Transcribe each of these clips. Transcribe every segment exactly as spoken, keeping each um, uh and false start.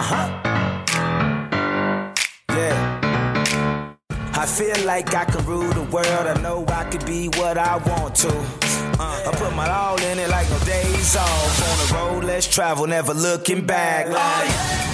Uh-huh. Yeah. I feel like I can rule the world. I know I could be what I want to. Uh, I put my all in it like no days off. On the road, let's travel, never looking back. Like,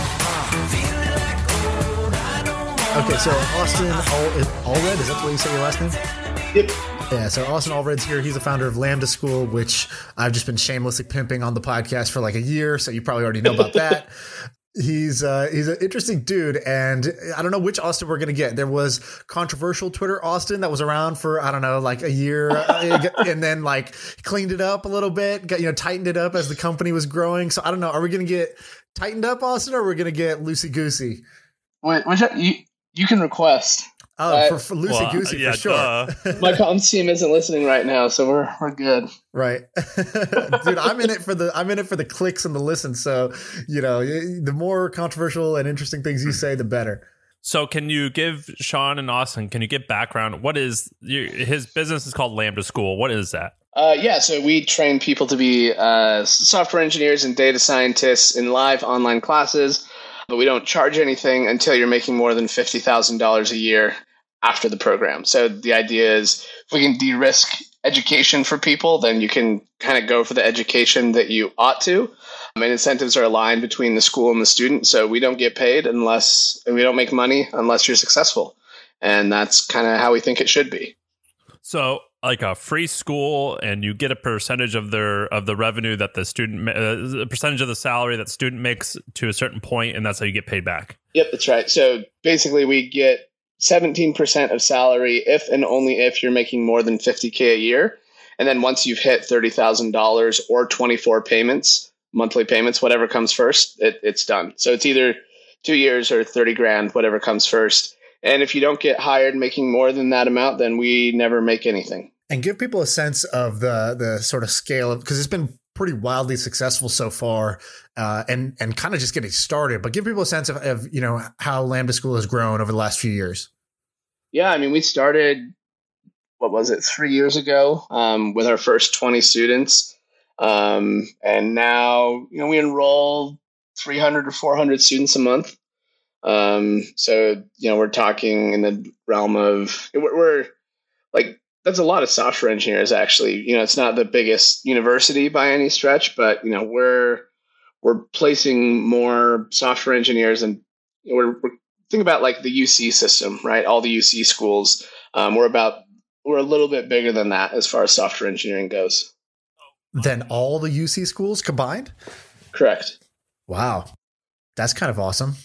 uh, okay, so Austin All- Allred, is that the way you say your last name? Yep. Yeah, so Austin Allred's here. He's the founder of Lambda School, which I've just been shamelessly pimping on the podcast for like a year, so you probably already know about that. He's uh, he's an interesting dude, and I don't know which Austin we're going to get. There was controversial Twitter Austin that was around for, I don't know, like a year, and then like cleaned it up a little bit, got, you know, tightened it up as the company was growing. So I don't know, are we going to get tightened up Austin, or are we going to get loosey-goosey? Wait, which, you, you can request. Oh, uh, for, for loosey-goosey, well, yeah, for sure. My comms team isn't listening right now, so we're we're good. Right. Dude, I'm in it for the I'm in it for the clicks and the listens. So, you know, the more controversial and interesting things you say, the better. So can you give Sean and Austin, can you give background? What is your, his business is called Lambda School. What is that? Uh, yeah, so we train people to be uh, software engineers and data scientists in live online classes, but we don't charge anything until you're making more than fifty thousand dollars a year after the program. So the idea is if we can de-risk education for people, then you can kind of go for the education that you ought to. I mean, incentives are aligned between the school and the student. So we don't get paid unless, and we don't make money unless you're successful. And that's kind of how we think it should be. So like a free school, and you get a percentage of their of the revenue that the student, uh, a percentage of the salary that student makes to a certain point, and that's how you get paid back. Yep, that's right. So basically we get seventeen percent of salary if and only if you're making more than fifty K a year. And then once you've hit thirty thousand dollars or twenty-four payments, monthly payments, whatever comes first, it, it's done. So it's either two years or thirty grand, whatever comes first. And if you don't get hired making more than that amount, then we never make anything. And give people a sense of the the sort of scale of, because it's been pretty wildly successful so far, uh, and and kind of just getting started. But give people a sense of, of you know how Lambda School has grown over the last few years. Yeah, I mean, we started, what was it, three years ago um, with our first twenty students. Um, and now, you know, we enroll three hundred or four hundred students a month. Um, so, you know, we're talking in the realm of, we're, we're like, that's a lot of software engineers, actually. You know, it's not the biggest university by any stretch, but, you know, we're, we're placing more software engineers, and we're, we're think about like the U C system, right? All the U C schools, um, we're about, we're a little bit bigger than that as far as software engineering goes. Than all the U C schools combined? Correct. Wow. That's kind of awesome.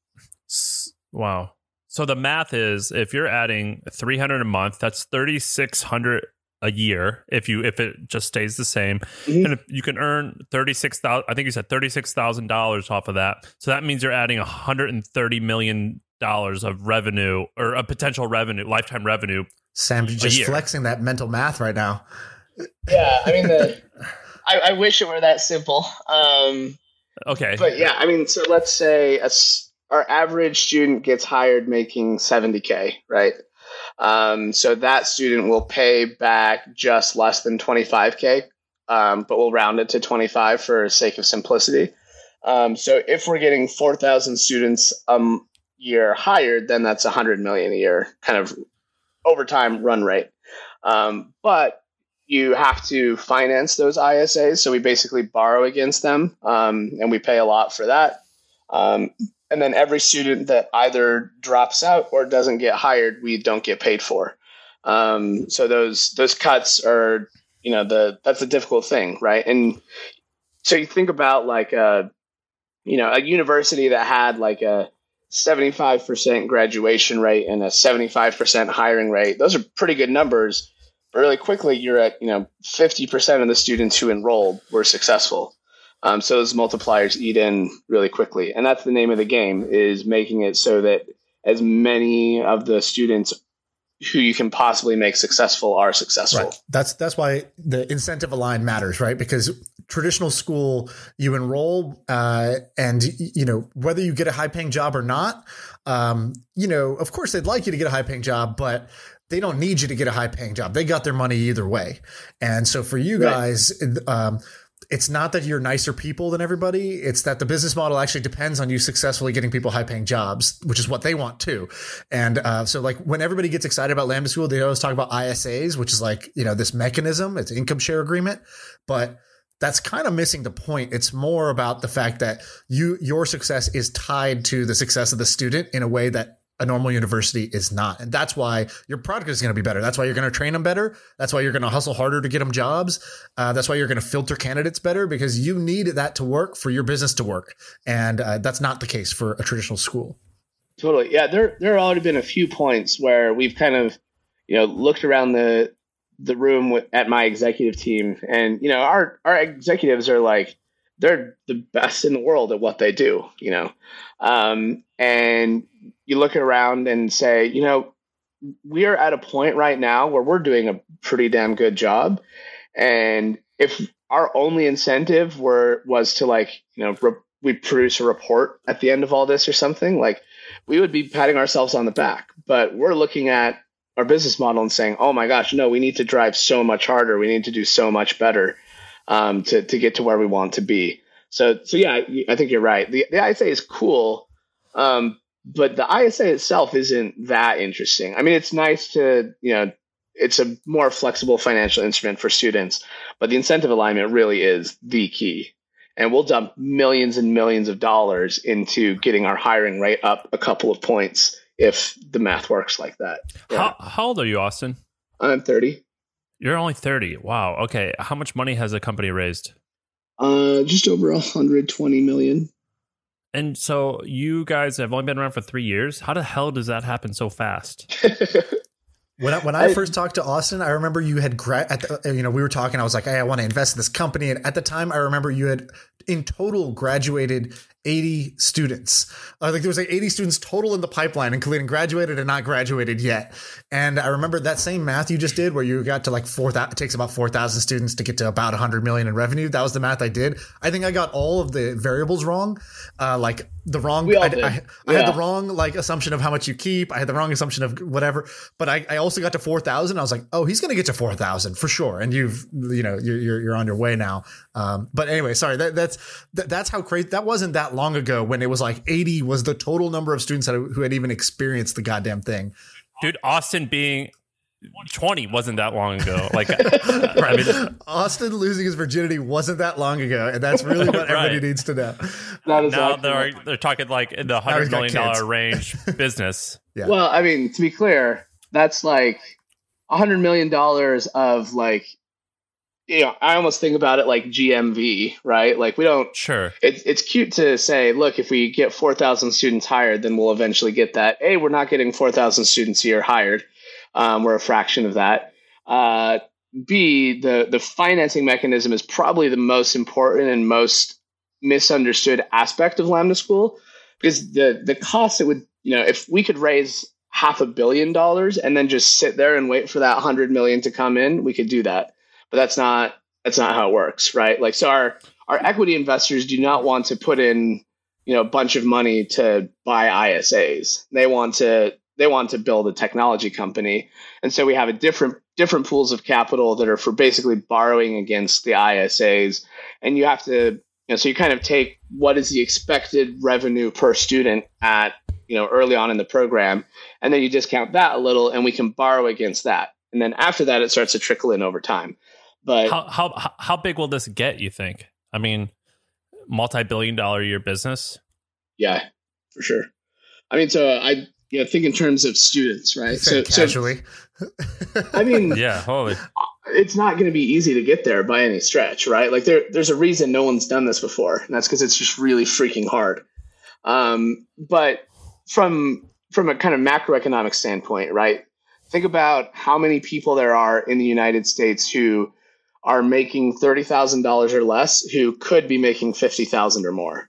Wow. So the math is, if you're adding three hundred a month, that's thirty-six hundred a year. If you, if it just stays the same, mm-hmm. and if you can earn thirty-six thousand, I think you said thirty-six thousand dollars off of that. So that means you're adding one hundred thirty million dollars of revenue, or a potential revenue, lifetime revenue. Sam, you're just flexing that mental math right now. Yeah. I mean, the, I, I wish it were that simple. Um, okay. But yeah, I mean, so let's say a, our average student gets hired making seventy K, right? Um, so that student will pay back just less than twenty-five K, um, but we'll round it to twenty-five for sake of simplicity. Um, so if we're getting four thousand students a um, year hired, then that's one hundred million a year kind of overtime run rate. Um, but you have to finance those I S As. So we basically borrow against them, um, and we pay a lot for that. Um, And then every student that either drops out or doesn't get hired, we don't get paid for. Um, so those those cuts are, you know, the that's a difficult thing, right? And so you think about like a, you know, a university that had like a seventy-five percent graduation rate and a seventy-five percent hiring rate. Those are pretty good numbers. But really quickly, you're at, you know, fifty percent of the students who enrolled were successful. Um, so those multipliers eat in really quickly. And that's the name of the game, is making it so that as many of the students who you can possibly make successful are successful. Right. That's that's why the incentive align matters, right? Because traditional school, you enroll uh, and, you know, whether you get a high paying job or not, um, you know, of course they'd like you to get a high paying job, but they don't need you to get a high paying job. They got their money either way. And so for you guys, right. um, it's not that you're nicer people than everybody. It's that the business model actually depends on you successfully getting people high paying jobs, which is what they want too. And uh, so like when everybody gets excited about Lambda School, they always talk about I S As, which is like, you know, this mechanism, it's an income share agreement, but that's kind of missing the point. It's more about the fact that you, your success is tied to the success of the student in a way that a normal university is not. And that's why your product is going to be better. That's why you're going to train them better. That's why you're going to hustle harder to get them jobs. Uh, that's why you're going to filter candidates better, because you need that to work for your business to work. And uh, that's not the case for a traditional school. Totally. Yeah. There, there have already been a few points where we've kind of, you know, looked around the, the room with, at my executive team, and, you know, our, our executives are like, they're the best in the world at what they do, you know? Um, and you look around and say, you know, we are at a point right now where we're doing a pretty damn good job. And if our only incentive were, was to like, you know, re- we produce a report at the end of all this or something, like we would be patting ourselves on the back, but we're looking at our business model and saying, oh my gosh, no, we need to drive so much harder. We need to do so much better um, to, to get to where we want to be. So, so yeah, I think you're right. The, the I S A is cool. Um, but the I S A itself isn't that interesting. I mean, it's nice to, you know, it's a more flexible financial instrument for students, but the incentive alignment really is the key. And we'll dump millions and millions of dollars into getting our hiring rate up a couple of points if the math works like that. Yeah. How, how old are you, Austin? I'm thirty. You're only thirty. Wow. Okay. How much money has the company raised? Uh, just over one hundred twenty million. And so you guys have only been around for three years. How the hell does that happen so fast? When I, when I, I first talked to Austin, I remember you had, gra- at the, you know, we were talking, I was like, hey, I want to invest in this company. And at the time, I remember you had in total graduated eighty students. Uh, like there was like eighty students total in the pipeline, including graduated and not graduated yet. And I remember that same math you just did where you got to like four thousand, it takes about four thousand students to get to about one hundred million in revenue. That was the math I did. I think I got all of the variables wrong. Uh, like the wrong, we all I, did. I, yeah. I had the wrong like assumption of how much you keep. I had the wrong assumption of whatever, but I, I also got to four thousand. I was like, oh, he's going to get to four thousand for sure. And you've, you know, you're, you're, you're on your way now. Um, but anyway, sorry, that, that's, that, that's how crazy, that wasn't that long ago when it was like eighty was the total number of students that, who had even experienced the goddamn thing. Dude, Austin being twenty wasn't that long ago. Like, I mean, Austin losing his virginity wasn't that long ago, and that's really what everybody right. needs to know. That is now they're they're talking like in the hundred million dollar range business. Yeah. Well, I mean, to be clear, that's like a hundred million dollars of like, you know, I almost think about it like G M V, right? Like we don't. Sure. It's it's cute to say, look, if we get four thousand students hired, then we'll eventually get that. A, we're not getting four thousand students a year hired. Um, we're a fraction of that. Uh, B, the the financing mechanism is probably the most important and most misunderstood aspect of Lambda School, because the the cost it would, you know, if we could raise half a billion dollars and then just sit there and wait for that hundred million to come in, we could do that. But that's not that's not how it works, right? Like, so our our equity investors do not want to put in, you know, a bunch of money to buy I S As. They want to they want to build a technology company, and so we have a different different pools of capital that are for basically borrowing against the I S As, and you have to, you know, so you kind of take what is the expected revenue per student at, you know, early on in the program, and then you discount that a little, and we can borrow against that, and then after that, it starts to trickle in over time. But how how how big will this get, you think? I mean, multi-billion dollar a year business? Yeah, for sure. I mean, so I you know think in terms of students, right? So casually. So, I mean, yeah, holy. It's not going to be easy to get there by any stretch, right? Like there there's a reason no one's done this before, and that's because it's just really freaking hard. Um, but from from a kind of macroeconomic standpoint, right? Think about how many people there are in the United States who are making thirty thousand dollars or less, who could be making fifty thousand dollars or more.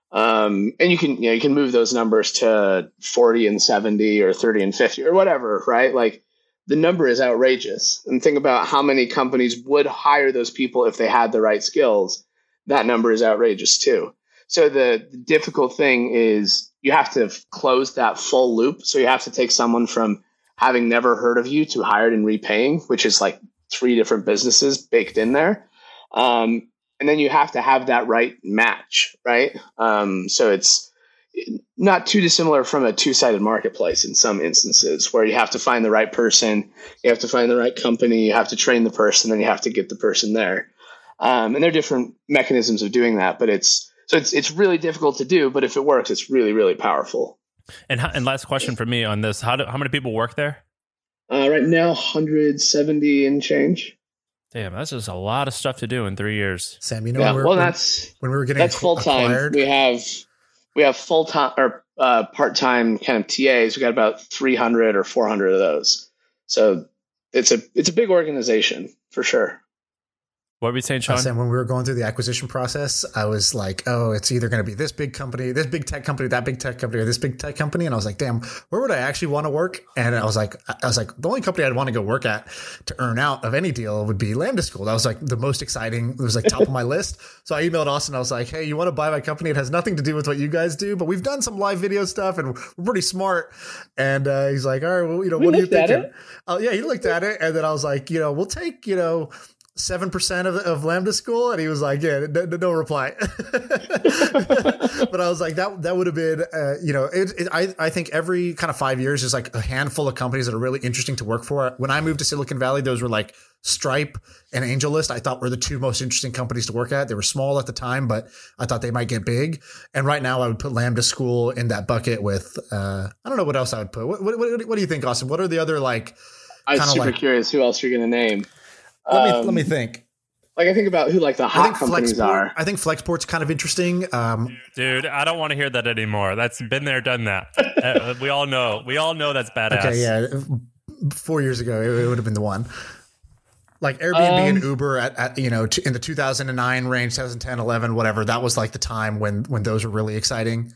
Um, and you can, you know, you can move those numbers to forty and seventy or thirty and fifty or whatever, right? Like the number is outrageous. And think about how many companies would hire those people if they had the right skills. That number is outrageous too. So the, the difficult thing is you have to close that full loop. So you have to take someone from having never heard of you to hired and repaying, which is like three different businesses baked in there. Um, and then you have to have that right match, right? Um, so it's not too dissimilar from a two-sided marketplace in some instances, where you have to find the right person, you have to find the right company, you have to train the person, then you have to get the person there. Um, and there are different mechanisms of doing that, but it's so it's it's really difficult to do. But if it works, it's really really powerful. And how, and last question for me on this: how do, how many people work there? Uh, right now, one hundred seventy and change. Damn, that's just a lot of stuff to do in three years. Sam, you know, Yeah, when, we were, well, when, that's when we were getting that's full time. acquired, We have we have full time or uh, part time kind of T As. We got about three hundred or four hundred of those. So it's a it's a big organization for sure. What were we saying, Sean? Uh, Sam, when we were going through the acquisition process, I was like, oh, it's either going to be this big company, this big tech company, that big tech company, or this big tech company. And I was like, damn, where would I actually want to work? And I was like, I was like, the only company I'd want to go work at to earn out of any deal would be Lambda School. That was like the most exciting. It was like top of my list. So I emailed Austin. I was like, hey, you want to buy my company? It has nothing to do with what you guys do, but we've done some live video stuff and we're pretty smart. And uh, he's like, all right, well, you know, We what are you looked at thinking? Oh, yeah, he looked at it. And then I was like, you know, we'll take, you know, seven percent of, of Lambda School. And he was like, yeah, no, no reply. But I was like, that, that would have been, uh, you know, it, it, I, I think every kind of five years, there's like a handful of companies that are really interesting to work for. When I moved to Silicon Valley, those were like Stripe and AngelList. I thought were the two most interesting companies to work at. They were small at the time, but I thought they might get big. And right now I would put Lambda School in that bucket with, uh, I don't know what else I would put. What, what, what, what do you think, Austin? What are the other like, I was super like, curious who else you're going to name. Let me, Um, let me think. Like I think about who like the I hot think companies Flexport, are. I think Flexport's kind of interesting. Um, Dude, I don't want to hear that anymore. That's been there, done that. Uh, we all know. We all know that's badass. okay, yeah. Four years ago, it, it would have been the one. Like Airbnb Um, and Uber at, at you know t- in the two thousand nine range, twenty ten, eleven, whatever. That was like the time when when those were really exciting.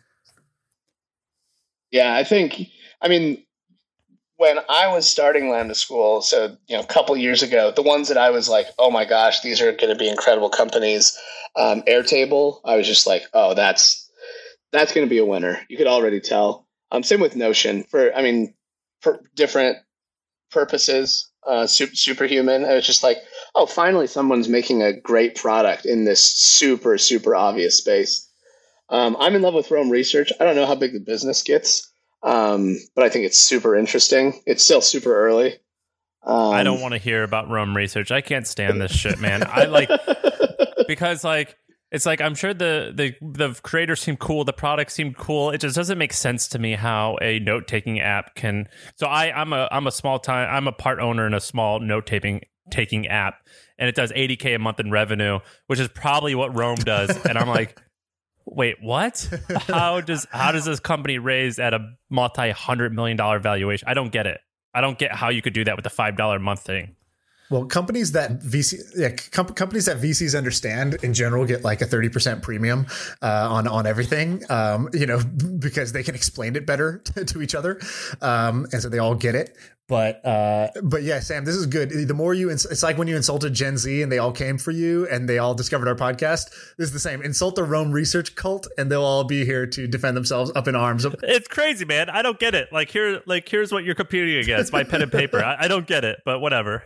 Yeah, I think. I mean, when I was starting Lambda School, so you know, a couple years ago, the ones that I was like, oh my gosh, these are going to be incredible companies. Um, Airtable, I was just like, oh, that's that's going to be a winner. You could already tell. Um, same with Notion. For I mean, for different purposes, uh, super, Superhuman. I was just like, oh, finally, someone's making a great product in this super super obvious space. Um, I'm in love with Rome Research. I don't know how big the business gets. Um, but I think it's super interesting. It's still super early. Um, I don't want to hear about Rome Research. I can't stand this shit, man. I like because like it's like I'm sure the the the creators seem cool, the product seemed cool. It just doesn't make sense to me how a note taking app can. So I I'm a I'm a small time I'm a part owner in a small note taking taking app, and it does eighty K a month in revenue, which is probably what Rome does. And I'm like, wait, what? How does how does this company raise at a multi hundred million dollar valuation? I don't get it. I don't get how you could do that with the five dollar a month thing. Well, companies that V C, yeah, com- companies that V Cs understand in general get like a thirty percent premium uh, on on everything, um, you know, because they can explain it better to, to each other, um, and so they all get it. But uh, but yeah, Sam, this is good. The more you, ins- it's like when you insulted Gen Z and they all came for you and they all discovered our podcast. This is the same. Insult the Rome Research cult, and they'll all be here to defend themselves up in arms. It's crazy, man. I don't get it. Like here, like here's what you're competing against: my pen and paper. I, I don't get it, but whatever.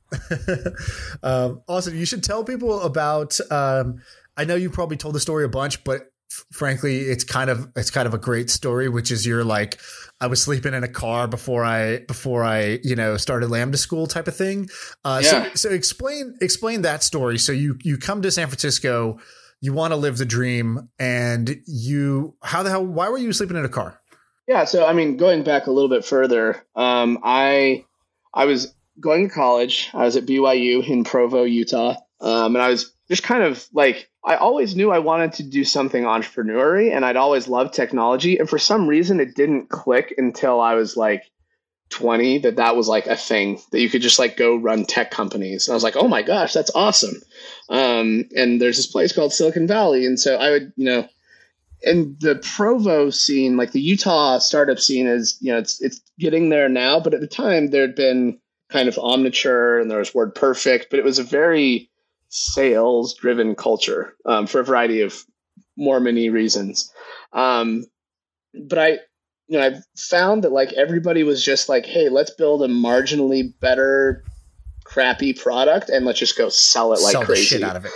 um, Austin, you should tell people about. Um, I know you probably told the story a bunch, but f- frankly, it's kind of it's kind of a great story, which is you're like, I was sleeping in a car before I before I you know started Lambda School type of thing. Uh, Yeah. So so explain explain that story. So you you come to San Francisco, you want to live the dream, and you how the hell why were you sleeping in a car? Yeah, so I mean, going back a little bit further, um, I I was going to college. I was at B Y U in Provo, Utah, um, and I was just kind of like I always knew I wanted to do something entrepreneurial, and I'd always loved technology. And for some reason, it didn't click until I was like twenty that that was like a thing that you could just like go run tech companies. And I was like, oh my gosh, that's awesome. Um, and there's this place called Silicon Valley, and so I would, you know. And the Provo scene, like the Utah startup scene, is you know it's it's getting there now. But at the time, there had been kind of Omniture and there was WordPerfect, but it was a very sales-driven culture um, for a variety of more many reasons. Um, but I, you know, I found that like everybody was just like, hey, let's build a marginally better, crappy product and let's just go sell it like Sell crazy. the shit out of it, yeah.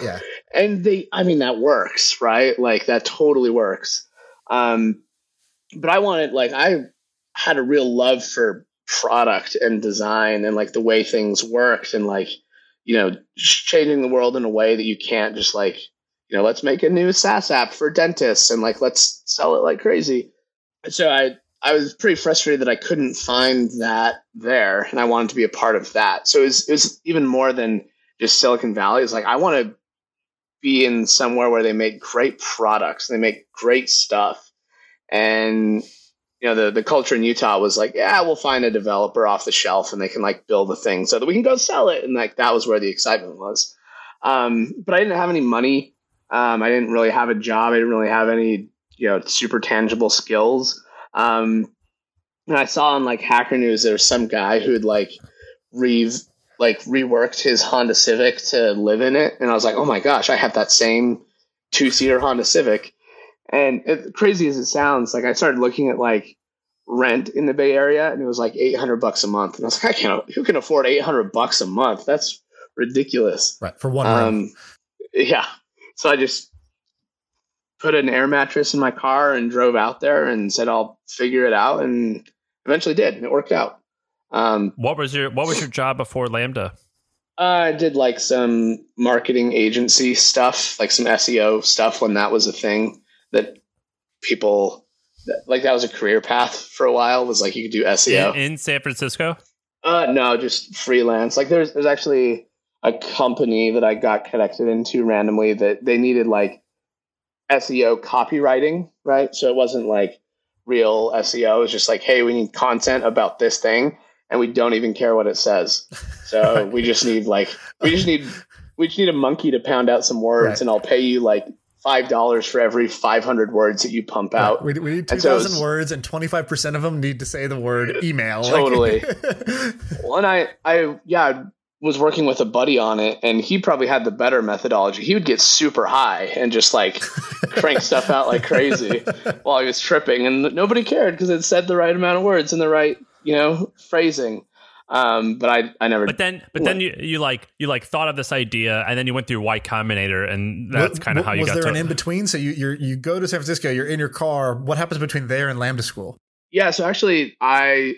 and they, I mean, that works, right? Like that totally works. Um, but I wanted, like, I had a real love for product and design and like the way things worked and like, you know, changing the world in a way that you can't just like, you know, let's make a new SaaS app for dentists and like, let's sell it like crazy. So I, I was pretty frustrated that I couldn't find that there, and I wanted to be a part of that. So it was, it was even more than just Silicon Valley. It's like, I want to be in somewhere where they make great products, they make great stuff. And, you know, the, the culture in Utah was like, yeah, we'll find a developer off the shelf and they can like build a thing so that we can go sell it. And like, that was where the excitement was. Um, but I didn't have any money. Um, I didn't really have a job. I didn't really have any, you know, super tangible skills. Um, and I saw on like Hacker News, there was some guy who had like re like reworked his Honda Civic to live in it. And I was like, oh my gosh, I have that same two seater Honda Civic. And it, crazy as it sounds, like I started looking at like rent in the Bay Area, and it was like eight hundred bucks a month. And I was like, I can't, who can afford eight hundred bucks a month? That's ridiculous. Right. For one room. Um, yeah. So I just put an air mattress in my car and drove out there and said, I'll figure it out. And eventually did. And it worked out. Um, what was your, what was your job before Lambda? I did like some marketing agency stuff, like some S E O stuff when that was a thing that people like, that was a career path for a while, was like, you could do S E O in, in San Francisco. Uh, no, just freelance. Like there's, there's actually a company that I got connected into randomly that they needed like S E O copywriting, right? So it wasn't like real S E O. It was just like, hey, we need content about this thing, and we don't even care what it says. So we just need like, we just need, we just need a monkey to pound out some words, right, and I'll pay you like five dollars for every five hundred words that you pump out. Right. We, we need two thousand so words, and twenty-five percent of them need to say the word email. Totally. Well, and I, I, yeah, was working with a buddy on it, and he probably had the better methodology. He would get super high and just like crank stuff out like crazy while he was tripping, and nobody cared because it said the right amount of words and the right, you know, phrasing. Um, but I, I never. But then, but then you, you like, you like thought of this idea, and then you went through Y Combinator, and that's kind of how you was got. Was there to, an in between? So you you you go to San Francisco, you're in your car. What happens between there and Lambda School? Yeah, so actually, I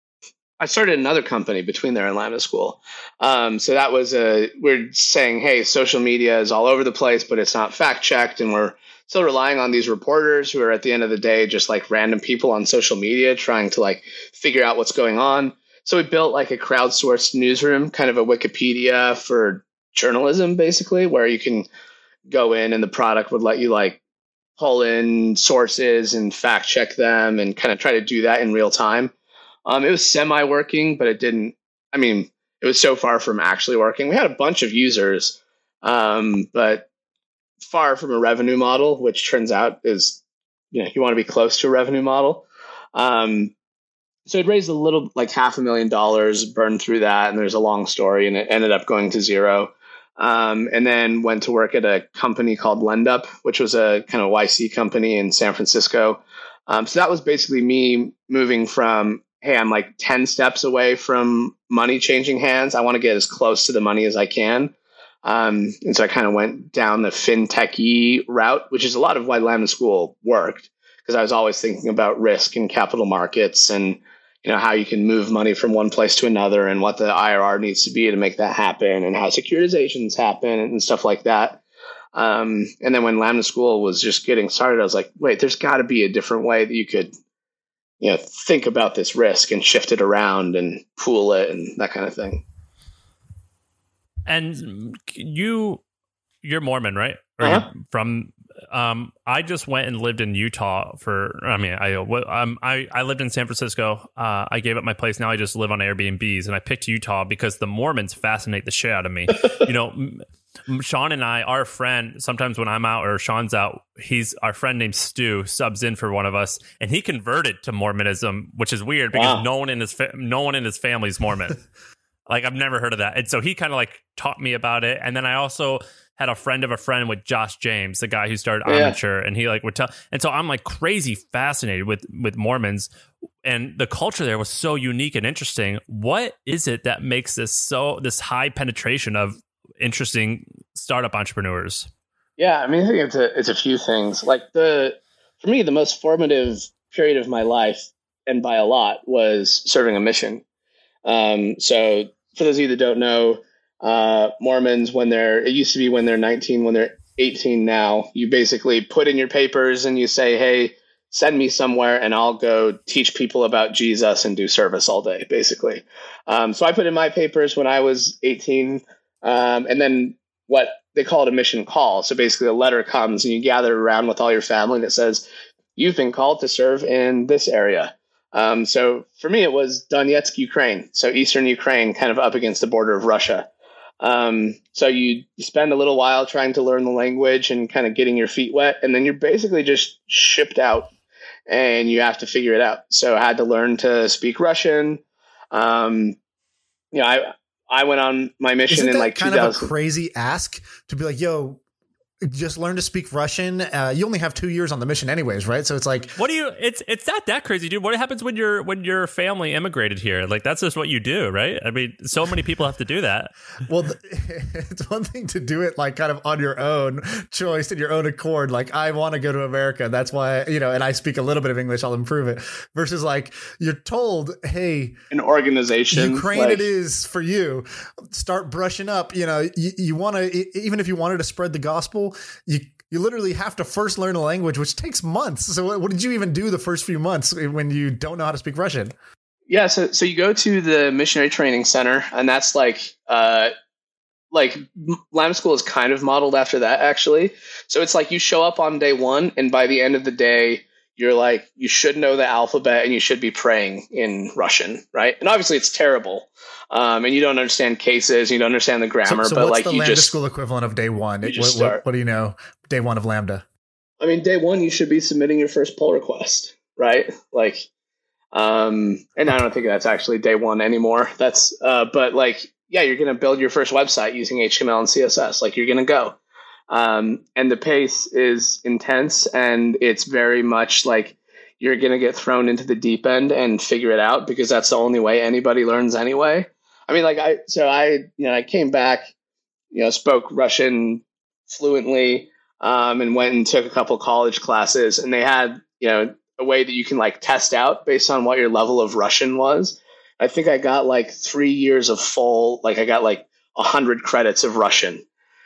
I started another company between there and Lambda School. Um, so that was a we're saying, hey, social media is all over the place, but it's not fact checked, and we're still relying on these reporters who are at the end of the day just like random people on social media trying to like figure out what's going on. So we built like a crowdsourced newsroom, kind of a Wikipedia for journalism, basically, where you can go in and the product would let you like pull in sources and fact check them and kind of try to do that in real time. Um, it was semi working, but it didn't, I mean, it was so far from actually working. We had a bunch of users, um, but far from a revenue model, which turns out is, you know, you want to be close to a revenue model. Um, So it raised a little, like half a million dollars, burned through that, and there's a long story, and it ended up going to zero. Um, and then went to work at a company called LendUp, which was a kind of Y C company in San Francisco. Um, so that was basically me moving from, hey, I'm like ten steps away from money changing hands. I want to get as close to the money as I can. Um, and so I kind of went down the fintech-y route, which is a lot of why Lambda School worked, because I was always thinking about risk and capital markets and, you know, how you can move money from one place to another and what the I R R needs to be to make that happen and how securitizations happen and stuff like that. Um, and then when Lambda School was just getting started, I was like, wait, there's got to be a different way that you could, you know, think about this risk and shift it around and pool it and that kind of thing. And you, you're Mormon, right? Or Uh-huh. you're from Um, I just went and lived in Utah for, I mean, I, um, I, I lived in San Francisco. Uh, I gave up my place. Now I just live on Airbnbs, and I picked Utah because the Mormons fascinate the shit out of me. You know, Sean and I, our friend, sometimes when I'm out or Sean's out, he's our friend named Stu subs in for one of us, and he converted to Mormonism, which is weird because Wow. no one in his, fa- no one in his family is Mormon. Like, I've never heard of that. And so he kind of like taught me about it. And then I also had a friend of a friend with Josh James, the guy who started Yeah. Amateur, and he like would tell. And so I'm like crazy fascinated with, with Mormons, and the culture there was so unique and interesting. What is it that makes this so, this high penetration of interesting startup entrepreneurs? Yeah, I mean, I think it's a it's a few things. Like the for me, the most formative period of my life, and by a lot, was serving a mission. Um, so for those of you that don't know, uh, Mormons, when they're it used to be when they're nineteen, when they're eighteen now, you basically put in your papers and you say, "Hey, send me somewhere, and I'll go teach people about Jesus and do service all day." Basically, um, so I put in my papers when I was eighteen, um, and then what they call it a mission call. So basically a letter comes and you gather around with all your family that says, you've been called to serve in this area. Um, so for me, it was Donetsk, Ukraine. So Eastern Ukraine, kind of up against the border of Russia. Um, so you, you spend a little while trying to learn the language and kind of getting your feet wet. And then you're basically just shipped out and you have to figure it out. So I had to learn to speak Russian. Um, you know, I, I went on my mission Isn't in that like kind two thousand. of a crazy ask to be like, yo, just learn to speak Russian. Uh, you only have two years on the mission anyways, right? So it's like, what do you, it's, it's not that crazy, dude. What happens when your, when your family immigrated here? Like, that's just what you do, right? I mean, so many people have to do that. well, it's one thing to do it like kind of on your own choice and your own accord. Like, I want to go to America. That's why, you know, and I speak a little bit of English. I'll improve it. Versus like you're told, hey, an organization, Ukraine like, it is for you. Start brushing up. You know, you, you want to, even if you wanted to spread the gospel, you you literally have to first learn a language, which takes months. So what, what did you even do the first few months when you don't know how to speak Russian? Yeah, so so you go to the missionary training center, and that's like uh, like Lambda School is kind of modeled after that, actually. So it's like you show up on day one, and by the end of the day, you're like, you should know the alphabet and you should be praying in Russian, right? And obviously it's terrible. Um, and you don't understand cases, you don't understand the grammar, so, so but what's like the you Lambda just School equivalent of day one. you It- just what, what, start. what do you know? Day one of Lambda. I mean, day one, you should be submitting your first pull request, right? Like, um, and I don't think that's actually day one anymore. That's, uh, but like, yeah, you're going to build your first website using H T M L and C S S. Like, you're going to go. Um, and the pace is intense, and it's very much like you're going to get thrown into the deep end and figure it out, because that's the only way anybody learns anyway. I mean, like, I, so I, you know, I came back, you know, spoke Russian fluently, um, and went and took a couple college classes, and they had, you know, a way that you can like test out based on what your level of Russian was. I think I got like three years of full, like I got like a hundred credits of Russian.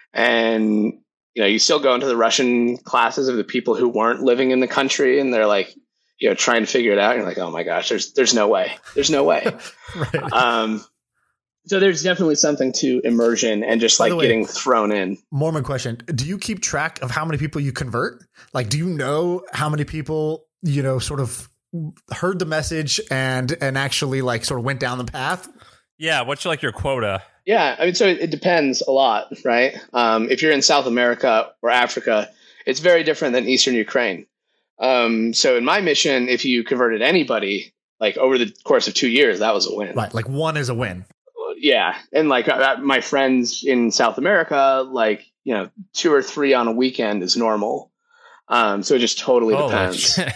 And, you know, you still go into the Russian classes of the people who weren't living in the country, and they're like, you know, trying to figure it out. And you're like, oh my gosh, there's, there's no way. There's no way. Right. Um, so there's definitely something to immersion and just By like the way, getting thrown in. Mormon question. Do you keep track of how many people you convert? Like, do you know how many people, you know, sort of heard the message and, and actually like sort of went down the path? Yeah. What's like your quota? Yeah, I mean, so it, it depends a lot, right? Um, if you're in South America or Africa, it's very different than Eastern Ukraine. Um, so in my mission, if you converted anybody, like over the course of two years, that was a win. Right. Like one is a win. Yeah. And like uh, my friends in South America, like, you know, two or three on a weekend is normal. Um, so it just totally Holy depends. shit.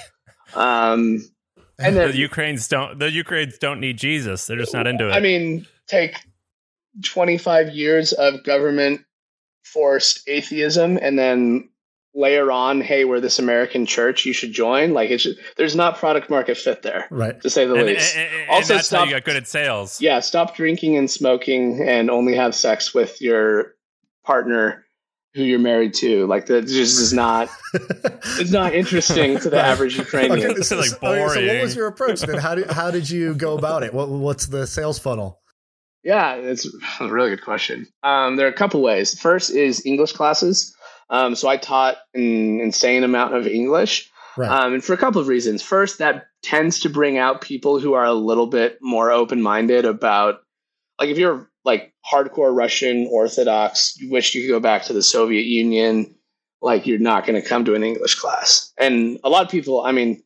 Um, and The then, Ukrainians don't. The Ukrainians don't need Jesus. They're just not into it. I mean, take twenty-five years of government forced atheism and then layer on, hey, we're this American church, you should join. Like, it's just, there's not product market fit there, Right. to say the and, least. and- and Also, that's how stop. you got good at sales. Yeah, stop drinking and smoking, and only have sex with your partner who you're married to. Like, that just is not. It's not interesting to the Right. average Ukrainian. Okay, so, Like so- okay, so what boring. was your approach then? How did, how did you go about it? What, what's the sales funnel? Yeah, it's a really good question. Um, there are a couple ways. First is English classes. Um, so I taught an insane amount of English, Right. um, and for a couple of reasons. First, that tends to bring out people who are a little bit more open-minded about, like, if you're like hardcore Russian Orthodox, you wish you could go back to the Soviet Union, like, you're not going to come to an English class. And a lot of people, I mean,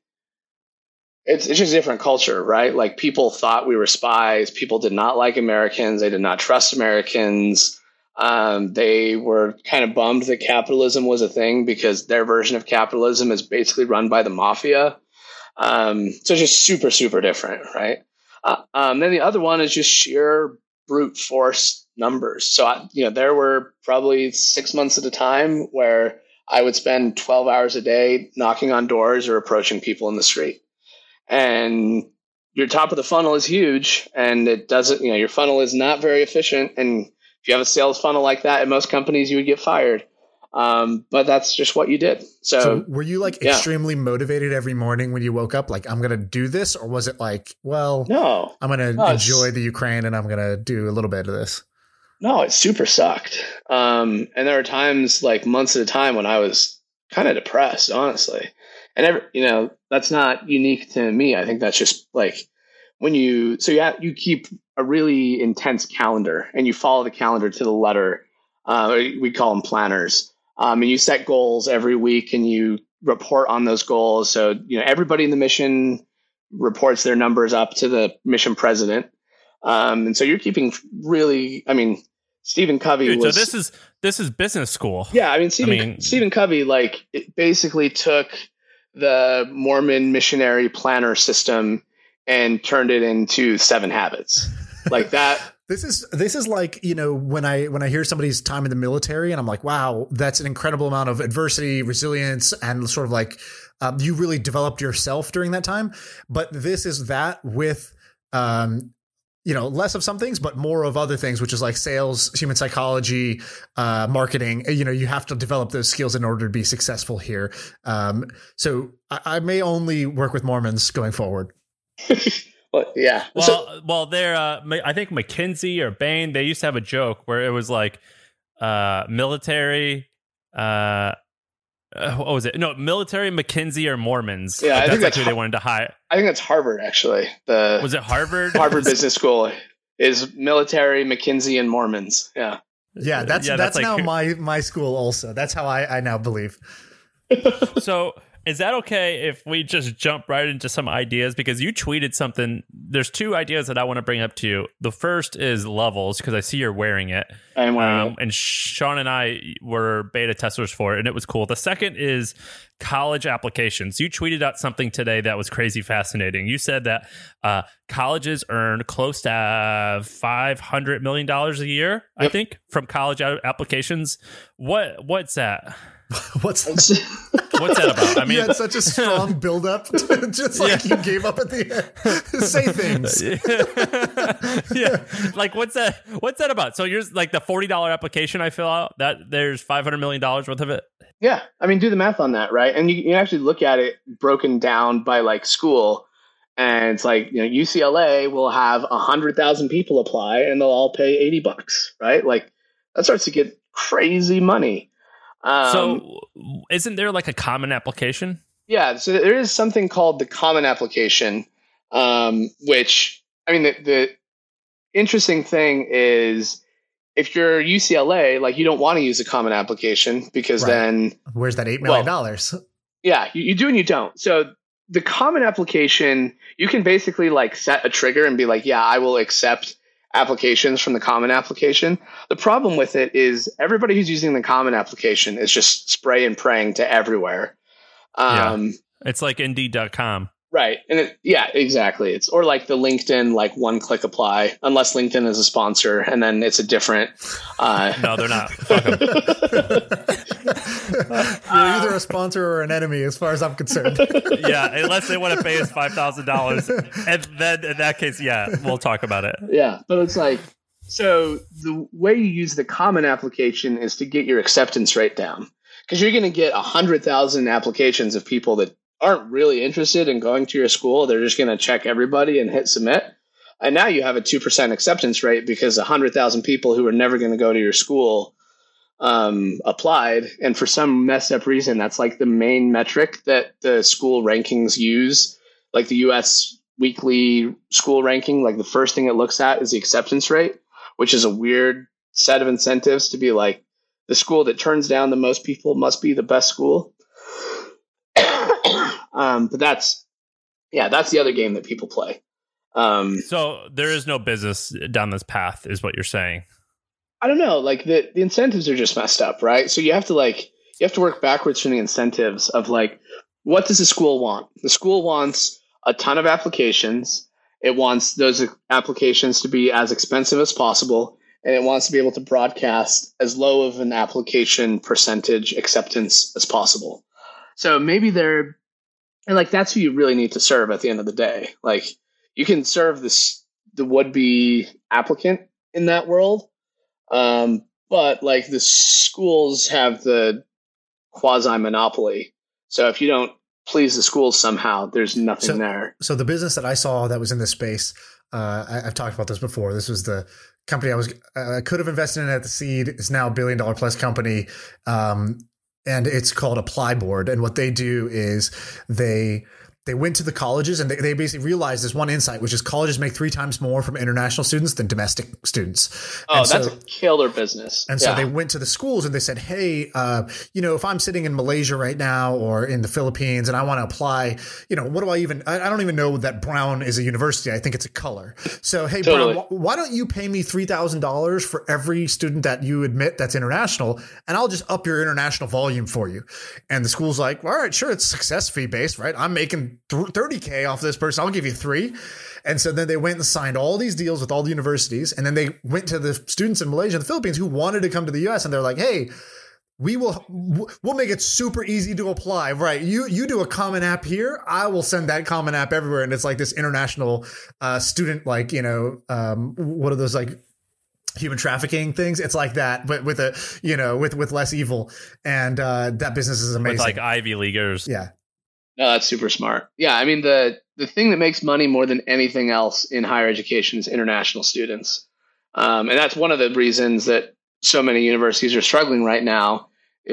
it's it's just a different culture, right? Like, people thought we were spies. People did not like Americans. They did not trust Americans. Um, they were kind of bummed that capitalism was a thing, because their version of capitalism is basically run by the mafia. Um, so it's just super, super different, right? Uh, um, then the other one is just sheer brute force numbers. So, I, you know, there were probably six months at a time where I would spend twelve hours a day knocking on doors or approaching people in the street. And your top of the funnel is huge, and it doesn't, you know, your funnel is not very efficient. And if you have a sales funnel like that at most companies, you would get fired. Um, but that's just what you did. So, so were you like yeah. extremely motivated every morning when you woke up? Like, I'm going to do this? Or was it like, well, no, I'm going to no, enjoy the Ukraine and I'm going to do a little bit of this? No, it super sucked. Um, and there were times, like months at a time, when I was kind of depressed, honestly. And, every, you know, that's not unique to me. I think that's just like when you, so you, have, you keep a really intense calendar and you follow the calendar to the letter. Uh, we call them planners. Um, and you set goals every week and you report on those goals. So, you know, everybody in the mission reports their numbers up to the mission president. Um, and so you're keeping really, I mean, Stephen Covey Dude, was. So this is this is business school. Yeah, I mean, Stephen, I mean, Stephen Covey, like, it basically took the Mormon missionary planner system and turned it into Seven Habits, like that. This is this is like, you know, when I when I hear somebody's time in the military and I'm like, wow, that's an incredible amount of adversity, resilience, and sort of like um, you really developed yourself during that time. But this is that with, um, you know, less of some things, but more of other things, which is like sales, human psychology, uh, marketing. You know, you have to develop those skills in order to be successful here. Um, so I, I may only work with Mormons going forward. Well, yeah. Well, So, well, they're. Uh, I think McKinsey or Bain. They used to have a joke where it was like, uh, military. Uh, uh, what was it? No, military, McKinsey, or Mormons. Yeah, like, I that's think like that's who they wanted to hire. I think that's Harvard, actually. The Was it Harvard? Harvard Business School is military, McKinsey, and Mormons. Yeah. Yeah, that's Yeah, that's, that's now like- my my school also. That's how I, I now believe. So is that okay if we just jump right into some ideas? Because you tweeted something. There's two ideas that I want to bring up to you. The first is levels, because I see you're wearing it. I'm wearing Um, it. and Sean and I were beta testers for it, and it was cool. The second is college applications. You tweeted out something today that was crazy fascinating. You said that uh, colleges earn close to uh, five hundred million dollars a year, I Yep. think, from college a- applications. What What's that? What's What's that about? I mean, you had such a strong buildup, just like you gave up at the end. Say things. yeah, like what's that? What's that about? So you're like the forty dollar application I fill out. That there's five hundred million dollars worth of it. Yeah, I mean, do the math on that, right? And you, you actually look at it broken down by like school, and it's like, you know, U C L A will have a hundred thousand people apply, and they'll all pay eighty bucks, right? Like that starts to get crazy money. Um, So isn't there like a common application? yeah, so there is something called the Common Application, um, which I mean, the, the interesting thing is, if you're U C L A, like you don't want to use a Common Application because Right. then Where's that eight million dollars? yeah, you, you do and you don't. So the Common Application, you can basically like set a trigger and be like, yeah, I will accept applications from the Common Application. The problem with it is everybody who's using the Common Application is just spray and praying to everywhere. Um, It's like Indeed dot com. Right. And it, yeah, exactly. It's or like the LinkedIn, like one click apply, unless LinkedIn is a sponsor, and then it's a different. Uh, No, they're not. Fuck 'em. You're either a sponsor or an enemy, as far as I'm concerned. Yeah, unless they want to pay us five thousand dollars, and then in that case, yeah, we'll talk about it. Yeah, but it's like, so the way you use the Common Application is to get your acceptance rate down, because you're going to get one hundred thousand applications of people that aren't really interested in going to your school. They're just going to check everybody and hit submit. And now you have a two percent acceptance rate because one hundred thousand people who are never going to go to your school um, applied. And for some messed up reason, that's like the main metric that the school rankings use, like the U S weekly school ranking. Like the first thing it looks at is the acceptance rate, which is a weird set of incentives to be like, the school that turns down the most people must be the best school. um, but that's, yeah, that's the other game that people play. Um, So there is no business down this path, is what you're saying. I don't know, like the, the incentives are just messed up, right? So you have to like, you have to work backwards from the incentives of like, what does the school want? The school wants a ton of applications. It wants those applications to be as expensive as possible. and it wants to be able to broadcast as low of an application percentage acceptance as possible. So maybe they're, and like that's who you really need to serve at the end of the day. Like you can serve this the would-be applicant in that world, um, but like the schools have the quasi monopoly. So if you don't please the schools somehow, there's nothing so, there. So the business that I saw that was in this space, uh, I, I've talked about this before. This was the company I was uh, could have invested in at the seed. It's now a billion dollar plus company, um, and it's called Applyboard. And what they do is they they went to the colleges and they, they basically realized this one insight, which is colleges make three times more from international students than domestic students. Oh, and that's so, a killer business. And yeah. so they went to the schools and they said, hey, uh, you know, if I'm sitting in Malaysia right now or in the Philippines and I want to apply, you know, what do I even, I, I don't even know that Brown is a university. I think it's a color. So, hey, totally. Brown, wh- why don't you pay me three thousand dollars for every student that you admit that's international, and I'll just up your international volume for you. And the school's like, all right, sure, it's success fee based, right? I'm making thirty K off this person. I'll give you three. And so then they went and signed all these deals with all the universities. And then they went to the students in Malaysia and the Philippines who wanted to come to the U S. And they're like, hey, we will, we'll make it super easy to apply. Right. You, you do a common app here. I will send that common app everywhere. And it's like this international uh, student, like, you know, um, what are those like human trafficking things? It's like that, but with a, you know, with, with less evil. And uh, that business is amazing. With like Ivy Leaguers. Yeah. No, that's super smart. Yeah, I mean, the the thing that makes money more than anything else in higher education is international students. Um, and that's one of the reasons that so many universities are struggling right now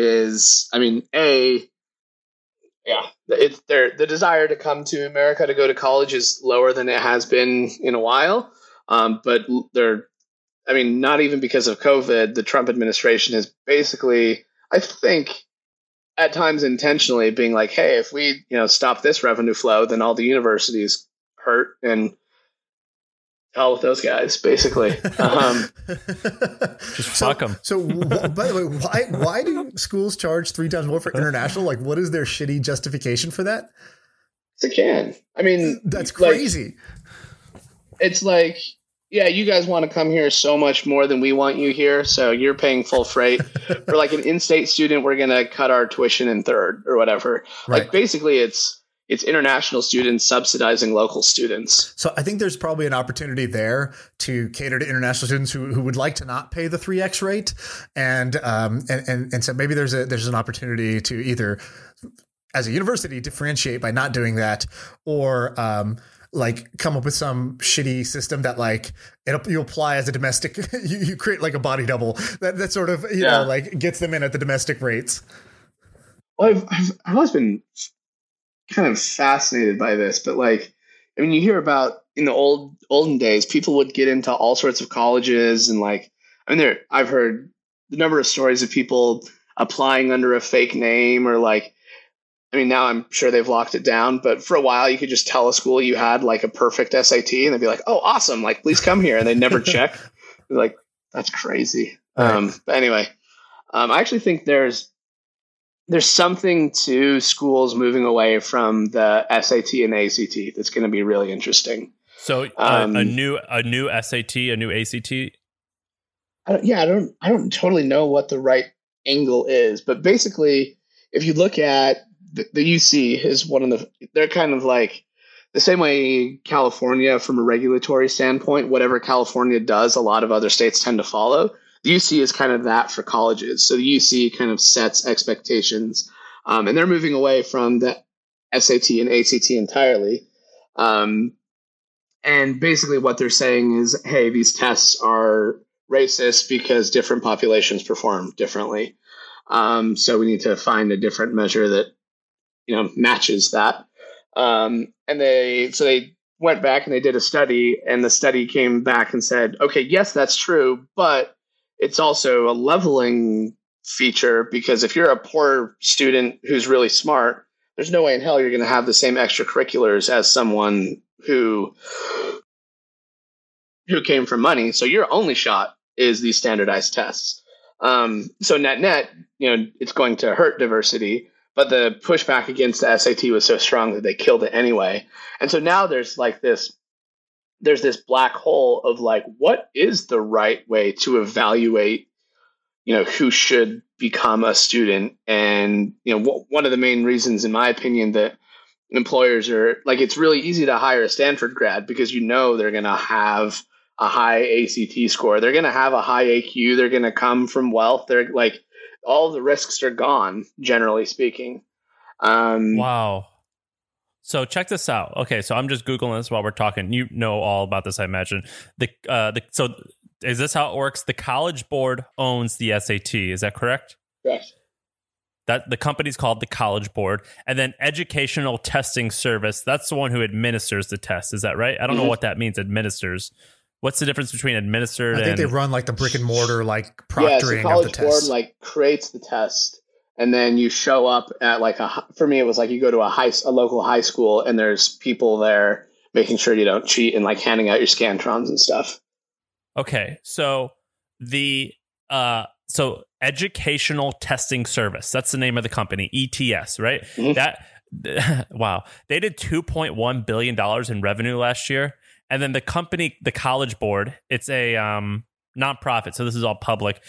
is, I mean, A, yeah, it's their the desire to come to America to go to college is lower than it has been in a while. Um, but they're, I mean, not even because of COVID, the Trump administration has basically, I think, at times intentionally being like, hey, if we, you know, stop this revenue flow, then all the universities hurt, and hell with those guys, basically. Um, Just so, fuck them. So, by the way, why why do schools charge three times more for international? Like, what is their shitty justification for that? It can. I mean, that's crazy. Like, it's like, yeah, you guys want to come here so much more than we want you here, so you're paying full freight. For like an in-state student, we're going to cut our tuition in third or whatever. Right. Like basically it's it's international students subsidizing local students. So I think there's probably an opportunity there to cater to international students who, who would like to not pay the three X rate. And, um, and, and, and so maybe there's a, there's an opportunity to either as a university differentiate by not doing that, or, um, like come up with some shitty system that like it, you apply as a domestic, you, you create like a body double that, that sort of, you yeah. know, like gets them in at the domestic rates. Well, I've, I've, I've always been kind of fascinated by this, but like, I mean, you hear about in the old olden days, people would get into all sorts of colleges and like, I mean, there, I've heard the number of stories of people applying under a fake name or like, I mean, now I'm sure they've locked it down, but for a while you could just tell a school you had like a perfect S A T and they'd be like, oh, awesome. Like, please come here. And they never check. Like, that's crazy. Right. Um, but anyway, um, I actually think there's, there's something to schools moving away from the S A T and A C T that's going to be really interesting. So uh, um, a new, a new S A T, a new A C T. I don't, yeah, I don't, I don't totally know what the right angle is, but basically if you look at, The, the U C is one of the, they're kind of like the same way California from a regulatory standpoint, whatever California does, a lot of other states tend to follow. The U C is kind of that for colleges. So the U C kind of sets expectations um, and they're moving away from the S A T and A C T entirely. Um, and basically what they're saying is, hey, these tests are racist because different populations perform differently. Um, so we need to find a different measure that, you know, matches that. Um, and they, so they went back and they did a study and the study came back and said, okay, yes, that's true, but it's also a leveling feature because if you're a poor student who's really smart, there's no way in hell you're going to have the same extracurriculars as someone who, who came from money. So your only shot is these standardized tests. Um, so net net, you know, it's going to hurt diversity. But the pushback against the S A T was so strong that they killed it anyway. And so now there's like this there's this black hole of like, what is the right way to evaluate, you know, who should become a student? And, you know, w- one of the main reasons, in my opinion, that employers are like, it's really easy to hire a Stanford grad because, you know, they're going to have a high A C T score. They're going to have a high A Q. They're going to come from wealth. They're like, all the risks are gone, generally speaking. Um, wow. So check this out. Okay, so I'm just Googling this while we're talking. You know all about this, I imagine. The uh, the so is this how it works? The College Board owns the S A T. Is that correct? Correct. That the company's called the College Board, and then Educational Testing Service. That's the one who administers the test. Is that right? I don't mm-hmm. know what that means. Administers. What's the difference between administered? I think and they run like the brick and mortar, like proctoring yeah, so College of the test. Board like creates the test, and then you show up at like a. For me, it was like you go to a high, a local high school, and there's people there making sure you don't cheat and like handing out your Scantrons and stuff. Okay, so the uh, so Educational Testing Service. That's the name of the company, E T S, right? Mm-hmm. That wow, they did two point one billion dollars in revenue last year. And then the company, the College Board, it's a um, nonprofit, so this is all public.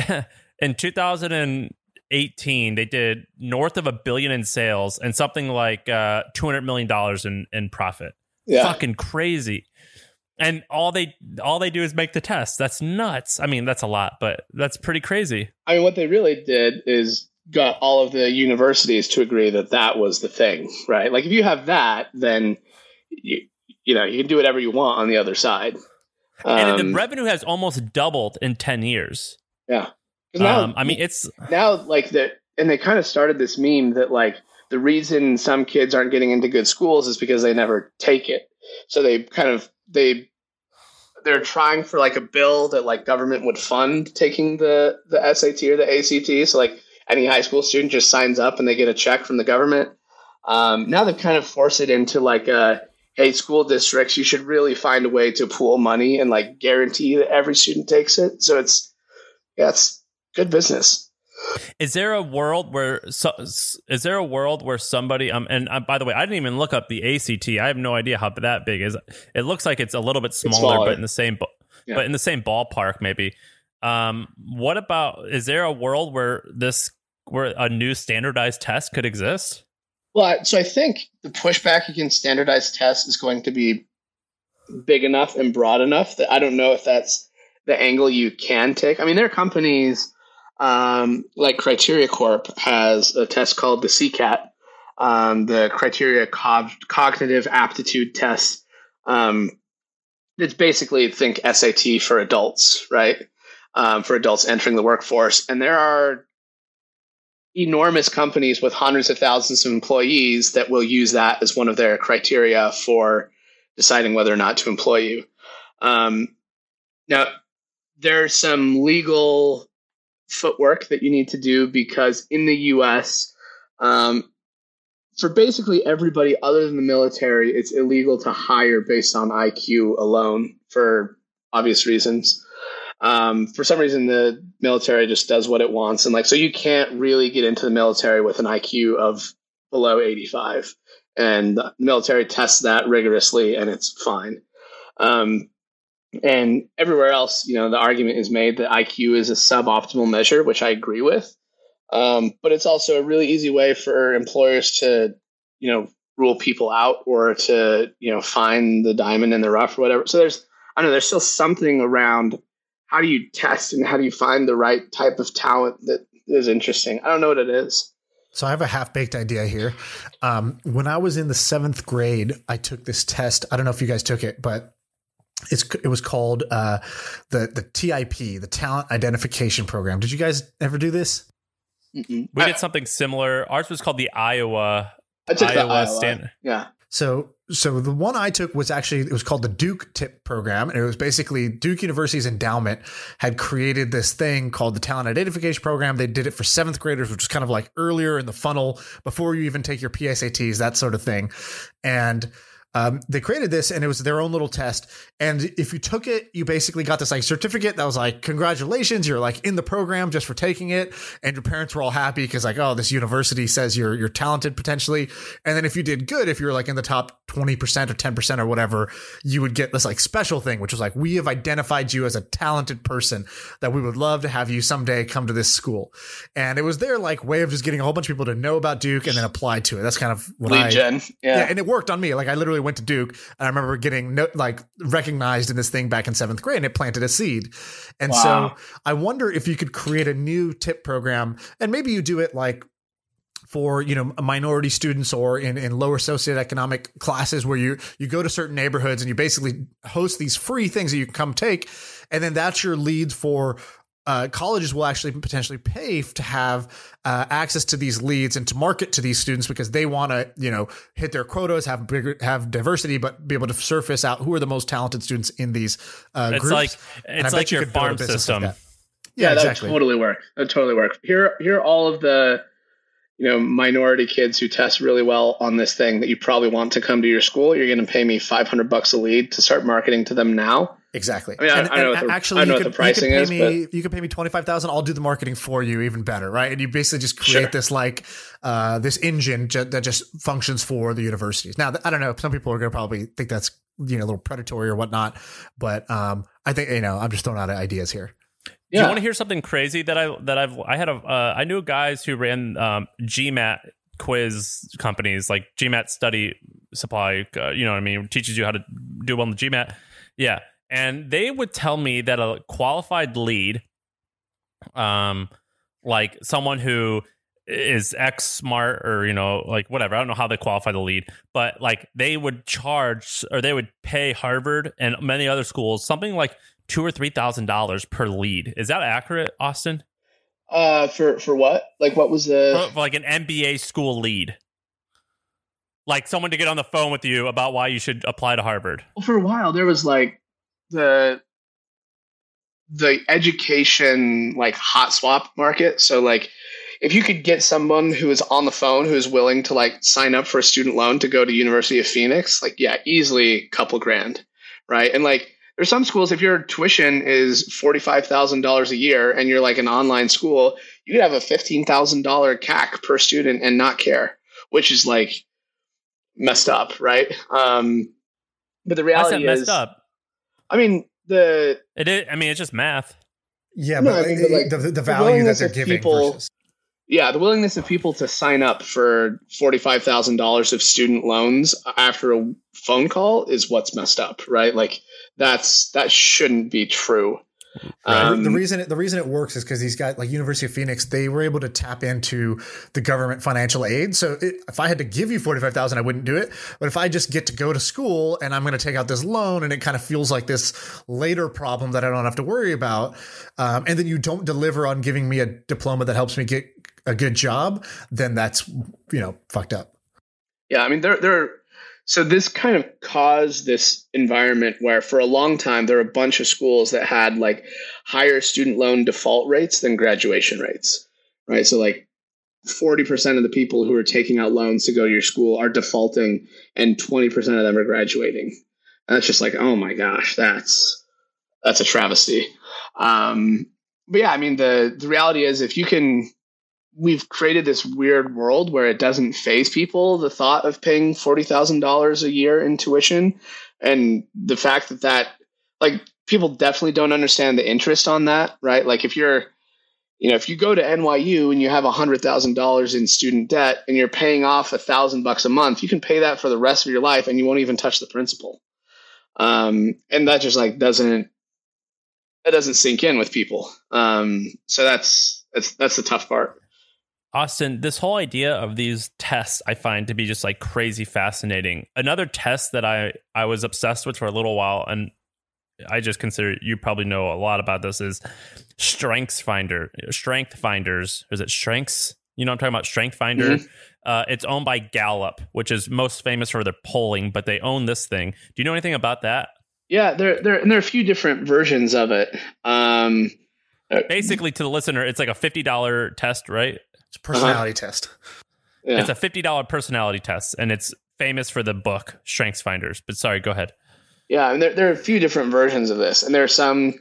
In two thousand eighteen, they did north of a billion in sales and something like uh, two hundred million dollars in, in profit. Yeah. Fucking crazy. And all they all they do is make the test. That's nuts. I mean, that's a lot, but that's pretty crazy. I mean, what they really did is got all of the universities to agree that that was the thing, right? Like, if you have that, then you, you know, you can do whatever you want on the other side. Um, and the revenue has almost doubled in ten years. Yeah. Now, um, I mean, it's now like that. And they kind of started this meme that like the reason some kids aren't getting into good schools is because they never take it. So they kind of, they, they're trying for like a bill that like government would fund taking the, the S A T or the A C T. So like any high school student just signs up and they get a check from the government. Um, now they've kind of forced it into like a, hey, school districts, you should really find a way to pool money and like guarantee that every student takes it. So it's, yeah, it's good business. Is there a world where, so, is there a world where somebody, um, and uh, by the way, I didn't even look up the A C T. I have no idea how that big is. It looks like it's a little bit smaller, smaller. but in the same, yeah. but in the same ballpark, maybe. Um, what about, is there a world where this, where a new standardized test could exist? Well, so I think the pushback against standardized tests is going to be big enough and broad enough that I don't know if that's the angle you can take. I mean, there are companies um, like Criteria Corp has a test called the C CAT, um, the Criteria Co- Cognitive Aptitude Test. Um, it's basically, think S A T for adults, right? Um, for adults entering the workforce. And there are enormous companies with hundreds of thousands of employees that will use that as one of their criteria for deciding whether or not to employ you. Um, now, there's some legal footwork that you need to do because in the U S, um, for basically everybody other than the military, it's illegal to hire based on I Q alone for obvious reasons. Um, for some reason, the military just does what it wants. And like, so you can't really get into the military with an I Q of below eighty-five. And the military tests that rigorously and it's fine. Um, and everywhere else, you know, the argument is made that I Q is a suboptimal measure, which I agree with. Um, but it's also a really easy way for employers to, you know, rule people out or to, you know, find the diamond in the rough or whatever. So there's, I don't know, there's still something around how do you test and how do you find the right type of talent that is interesting? I don't know what it is. So I have a half-baked idea here. Um, when I was in the seventh grade, I took this test. I don't know if you guys took it, but it's it was called uh, the the T I P, the Talent Identification Program. Did you guys ever do this? Mm-mm. We did something similar. Ours was called the Iowa. I took Iowa, the Iowa. Stand- yeah. So, so the one I took was actually, it was called the Duke TIP program. And it was basically Duke University's endowment had created this thing called the Talent Identification Program. They did it for seventh graders, which was kind of like earlier in the funnel before you even take your P S A Ts, that sort of thing. And Um, they created this and it was their own little test. And if you took it, you basically got this like certificate that was like, congratulations, you're like in the program just for taking it. And your parents were all happy because like, oh, this university says you're, you're talented potentially. And then if you did good, if you're like in the top twenty percent or ten percent or whatever, you would get this like special thing, which was like, we have identified you as a talented person that we would love to have you someday come to this school. And it was their like way of just getting a whole bunch of people to know about Duke and then apply to it. That's kind of what Lead I, gen. Yeah. yeah. And it worked on me. Like I literally went to Duke and I remember getting no, like recognized in this thing back in seventh grade, and it planted a seed. And Wow. so I wonder if you could create a new tip program, and maybe you do it like for, you know, minority students or in, in lower socioeconomic classes where you, you go to certain neighborhoods and you basically host these free things that you can come take. And then that's your lead for uh, colleges will actually potentially pay to have uh, access to these leads and to market to these students because they want to, you know, hit their quotas, have bigger, have diversity, but be able to surface out who are the most talented students in these uh, It's groups. like, And I it's bet like you your could build a farm business like system. that. Yeah, Yeah, that exactly. would totally work. That would totally work. Here, here are all of the, you know, minority kids who test really well on this thing that you probably want to come to your school. You're going to pay me five hundred bucks a lead to start marketing to them now. Exactly. I mean, I- and, I know and what the- actually, I know you what could, the pricing you could is, pay me, you could pay me twenty-five thousand. I'll do the marketing for you even better. Right. And you basically just create Sure. this like, uh, this engine ju- that just functions for the universities. Now, I don't know. Some people are going to probably think that's, you know, a little predatory or whatnot, but, um, I think, you know, I'm just throwing out ideas here. Do you Yeah. want to hear something crazy that I that I've I had a uh, I knew guys who ran um, GMAT quiz companies like GMAT Study Supply. Uh, you know what I mean? Teaches you how to do well in the GMAT. Yeah, and they would tell me that a qualified lead, um, like someone who is X smart or you know like whatever. I don't know how they qualify the lead, but like they would charge or they would pay Harvard and many other schools something like two or three thousand dollars per lead. Is that accurate, Austin? Uh, for for what? Like, what was the? For, for like an M B A school lead, like someone to get on the phone with you about why you should apply to Harvard. Well, for a while there was like the the education like hot swap market. So like, if you could get someone who is on the phone who is willing to like sign up for a student loan to go to University of Phoenix, like yeah, easily a couple grand, right? And like. There's some schools, if your tuition is forty-five thousand dollars a year and you're like an online school, you could have a fifteen thousand dollars C A C per student and not care, which is like messed up, right? Um, but the Why is reality that is, messed up? I mean, the It is. I mean, it's just math. Yeah. No, but, I mean, but, like, the, the the value that willingness they're of giving people- versus. yeah, the willingness of people to sign up for forty-five thousand dollars of student loans after a phone call is what's messed up, right? Like that's that shouldn't be true. Um, the reason it, the reason it works is because these guys like University of Phoenix, they were able to tap into the government financial aid. So it, if I had to give you forty-five thousand, I wouldn't do it. But if I just get to go to school and I'm going to take out this loan and it kind of feels like this later problem that I don't have to worry about. Um, and then you don't deliver on giving me a diploma that helps me get a good job, then that's, you know, fucked up. Yeah, I mean, there, there. So this kind of caused this environment where, for a long time, there were a bunch of schools that had like higher student loan default rates than graduation rates, right? So like forty percent of the people who are taking out loans to go to your school are defaulting, and twenty percent of them are graduating. And that's just like, oh my gosh, that's that's a travesty. Um, but yeah, I mean, the the reality is, if you can. We've created this weird world where it doesn't faze people, the thought of paying forty thousand dollars a year in tuition. And the fact that that, like, people definitely don't understand the interest on that, right? Like, if you're, you know, if you go to N Y U and you have one hundred thousand dollars in student debt and you're paying off a thousand bucks a month, you can pay that for the rest of your life and you won't even touch the principal. Um, and that just, like, doesn't, that doesn't sink in with people. Um, so that's, that's, that's the tough part. Austin, this whole idea of these tests I find to be just like crazy fascinating. Another test that I, I was obsessed with for a little while, and I just consider you probably know a lot about this, is Strengths Finder, Strength Finders. Is it Strengths? You know what I'm talking about? Strength Finder. Mm-hmm. Uh, it's owned by Gallup, which is most famous for their polling, but they own this thing. Do you know anything about that? Yeah, there, there, and there are a few different versions of it. Um, Basically, to the listener, it's like a fifty dollars test, right? It's a personality uh-huh. test. Yeah. It's a fifty dollars personality test, and it's famous for the book Strengths Finders. But sorry, go ahead. Yeah, and there, there are a few different versions of this, and there are some,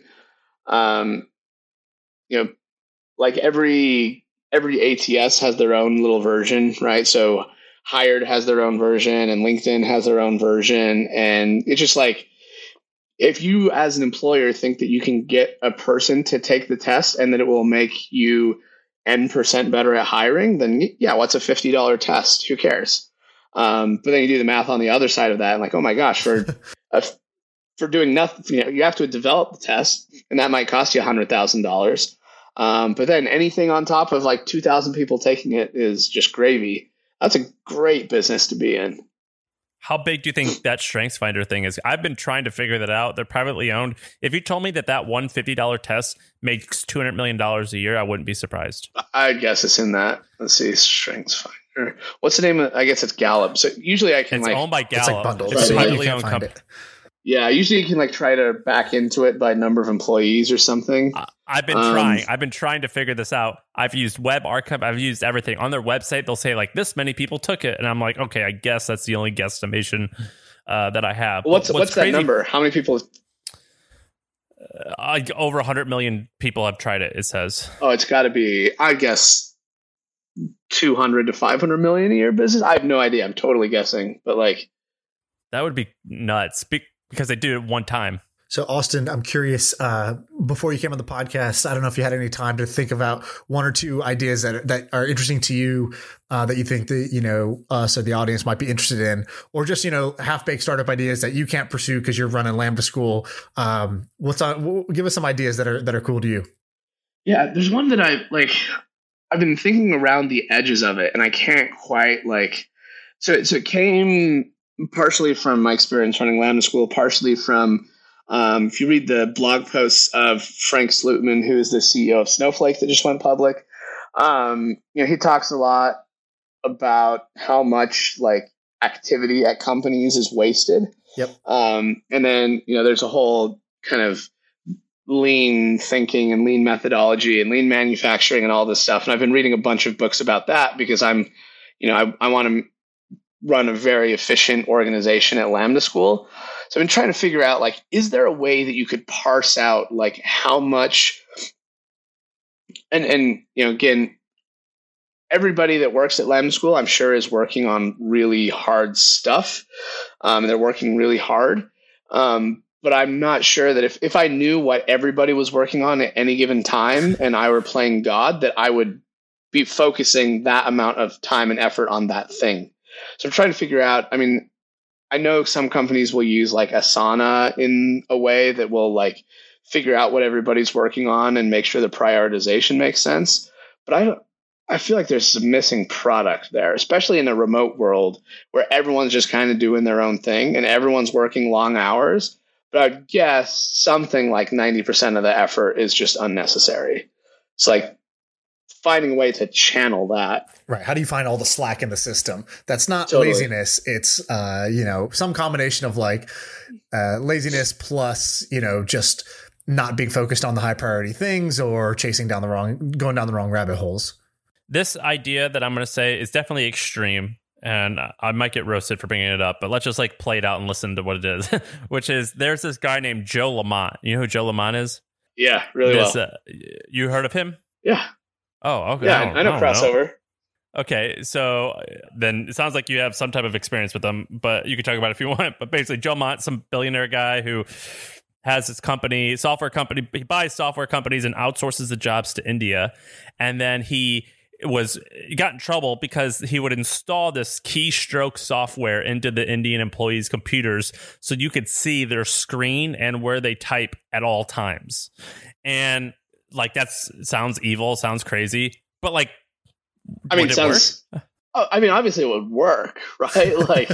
um, you know, like every every A T S has their own little version, right? So Hired has their own version and LinkedIn has their own version. And it's just like, if you as an employer think that you can get a person to take the test and that it will make you N percent better at hiring, then yeah, what's a fifty dollars test? Who cares? Um, but then you do the math on the other side of that and like, oh my gosh, for a, for doing nothing, you know, you have to develop the test and that might cost you one hundred thousand dollars. Um, but then anything on top of like two thousand people taking it is just gravy. That's a great business to be in. How big do you think that StrengthsFinder thing is? I've been trying to figure that out. They're privately owned. If you told me that that one fifty dollars test makes two hundred million dollars a year, I wouldn't be surprised. I guess it's in that. Let's see, StrengthsFinder. What's the name of? I guess it's Gallup. So usually I can it's like owned by Gallup. It's like bundled. It's a Right. privately owned company. Yeah, usually you can like try to back into it by number of employees or something. I- I've been Um, trying. I've been trying to figure this out. I've used Web Archive. I've used everything. On their website, they'll say like this many people took it, and I'm like, okay, I guess that's the only guesstimation uh, that I have. What's But what's, that crazy- number? How many people? Uh, like over one hundred million people have tried it. It says. Oh, it's got to be, I guess, two hundred to five hundred million a year business. I have no idea. I'm totally guessing, but like, That would be nuts be- because they do it one time. So, Austin, I'm curious, uh, before you came on the podcast, I don't know if you had any time to think about one or two ideas that that are interesting to you, uh, that you think that, you know, us or the audience might be interested in, or just, you know, half-baked startup ideas that you can't pursue because you're running Lambda School. Um, what's on, give us some ideas that are, that are cool to you. yeah, there's one that I like. I've been thinking around the edges of it, and I can't quite like. So, so it came partially from my experience running Lambda School, partially from. Um, if you read the blog posts of Frank Slootman, who is the C E O of Snowflake that just went public, um, you know, he talks a lot about how much like activity at companies is wasted. Yep. Um, and then, you know, there's a whole kind of lean thinking and lean methodology and lean manufacturing and all this stuff. And I've been reading a bunch of books about that because I'm, you know, I, I want to run a very efficient organization at Lambda School. So I've been trying to figure out, like, is there a way that you could parse out, like, how much, and, and you know, again, everybody that works at Lambda School, I'm sure, is working on really hard stuff. Um, and they're working really hard. Um, but I'm not sure that if, if I knew what everybody was working on at any given time and I were playing God, that I would be focusing that amount of time and effort on that thing. So I'm trying to figure out, I mean, I know some companies will use like Asana in a way that will like figure out what everybody's working on and make sure the prioritization makes sense. But I don't, I feel like there's some missing product there, especially in a remote world where everyone's just kind of doing their own thing and everyone's working long hours. But I'd guess something like ninety percent of the effort is just unnecessary. It's like finding a way to channel that. Right. How do you find all the slack in the system? That's not Totally. laziness. It's, uh, you know, some combination of like uh, laziness plus, you know, just not being focused on the high priority things or chasing down the wrong, going down the wrong rabbit holes. This idea that I'm going to say is definitely extreme, and I might get roasted for bringing it up, but let's just like play it out and listen to what it is, which is there's this guy named Joe Lamont. You know who Joe Lamont is? Yeah, really This, well. uh, you heard of him? Yeah, Oh, okay. yeah, I, don't- I know I don't crossover. Okay, so then it sounds like you have some type of experience with them, but you can talk about it if you want. But basically, Joe Mont, some billionaire guy who has his company, software company. He buys software companies and outsources the jobs to India, and then he was he got in trouble because he would install this keystroke software into the Indian employees' computers so you could see their screen and where they type at all times. And like that's sounds evil, sounds crazy, but like. I mean, would it it sounds. Oh, I mean, obviously, it would work, right? Like,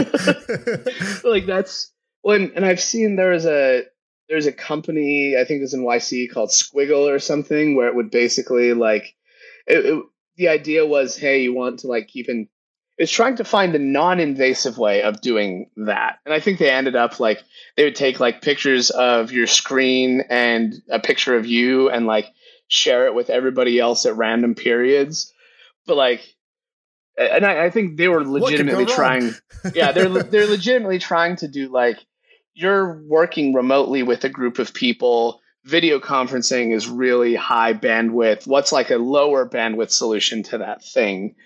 like that's when. And I've seen there is a there's a company I think it's in Y C called Squiggle or something where it would basically like it, it, the idea was, hey, you want to like keep in. It's trying to find a non-invasive way of doing that, and I think they ended up like they would take like pictures of your screen and a picture of you and like share it with everybody else at random periods. But like, and I, I think they were legitimately trying. Yeah, they're they're legitimately trying to do like you're working remotely with a group of people. Video conferencing is really high bandwidth. What's like a lower bandwidth solution to that thing?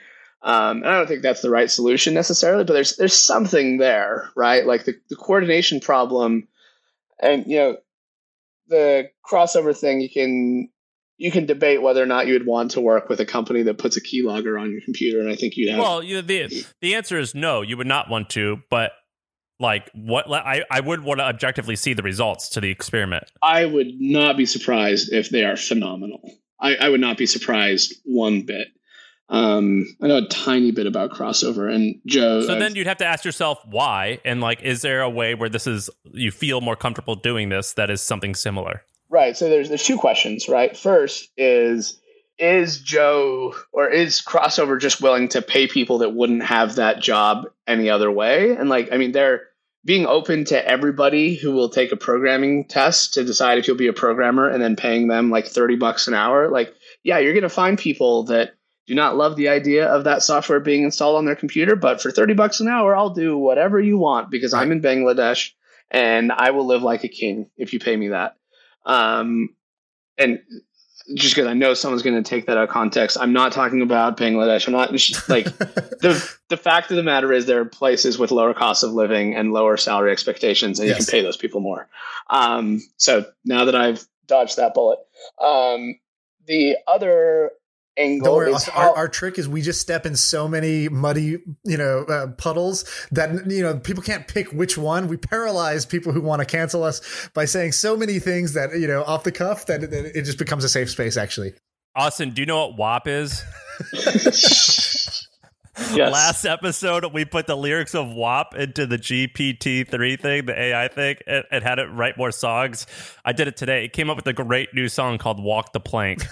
Um, and I don't think that's the right solution necessarily, but there's there's something there, right? Like the, the coordination problem, and you know, the crossover thing. You can you can debate whether or not you would want to work with a company that puts a keylogger on your computer, and I think you'd have. Well, you know, the the answer is no. You would not want to, but like what I I would want to objectively see the results to the experiment. I would not be surprised if they are phenomenal. I, I would not be surprised one bit. Um, I know a tiny bit about crossover, and Joe. So I've, then you'd have to ask yourself why, and like, is there a way where this is you feel more comfortable doing this that is something similar? Right. So there's there's two questions, right? First is is Joe or is crossover just willing to pay people that wouldn't have that job any other way? And like, I mean, they're being open to everybody who will take a programming test to decide if you'll be a programmer, and then paying them like thirty bucks an hour. Like, yeah, you're going to find people that do not love the idea of that software being installed on their computer, but for thirty bucks an hour, I'll do whatever you want because I'm in Bangladesh and I will live like a king if you pay me that. Um, and just because I know someone's going to take that out of context, I'm not talking about Bangladesh. I'm not like the the fact of the matter is there are places with lower costs of living and lower salary expectations, and yes, you can pay those people more. Um, so now that I've dodged that bullet, um, the other angle Don't worry, is our, our trick is we just step in so many muddy, you know, uh, puddles that, you know, people can't pick which one. We paralyze people who want to cancel us by saying so many things that, you know, off the cuff that, that it just becomes a safe space, actually. Austin, do you know what W A P is? Yes. Last episode, we put the lyrics of W A P into the G P T three thing, the A I thing, and, and had it write more songs. I did it today. It came up with a great new song called Walk the Plank.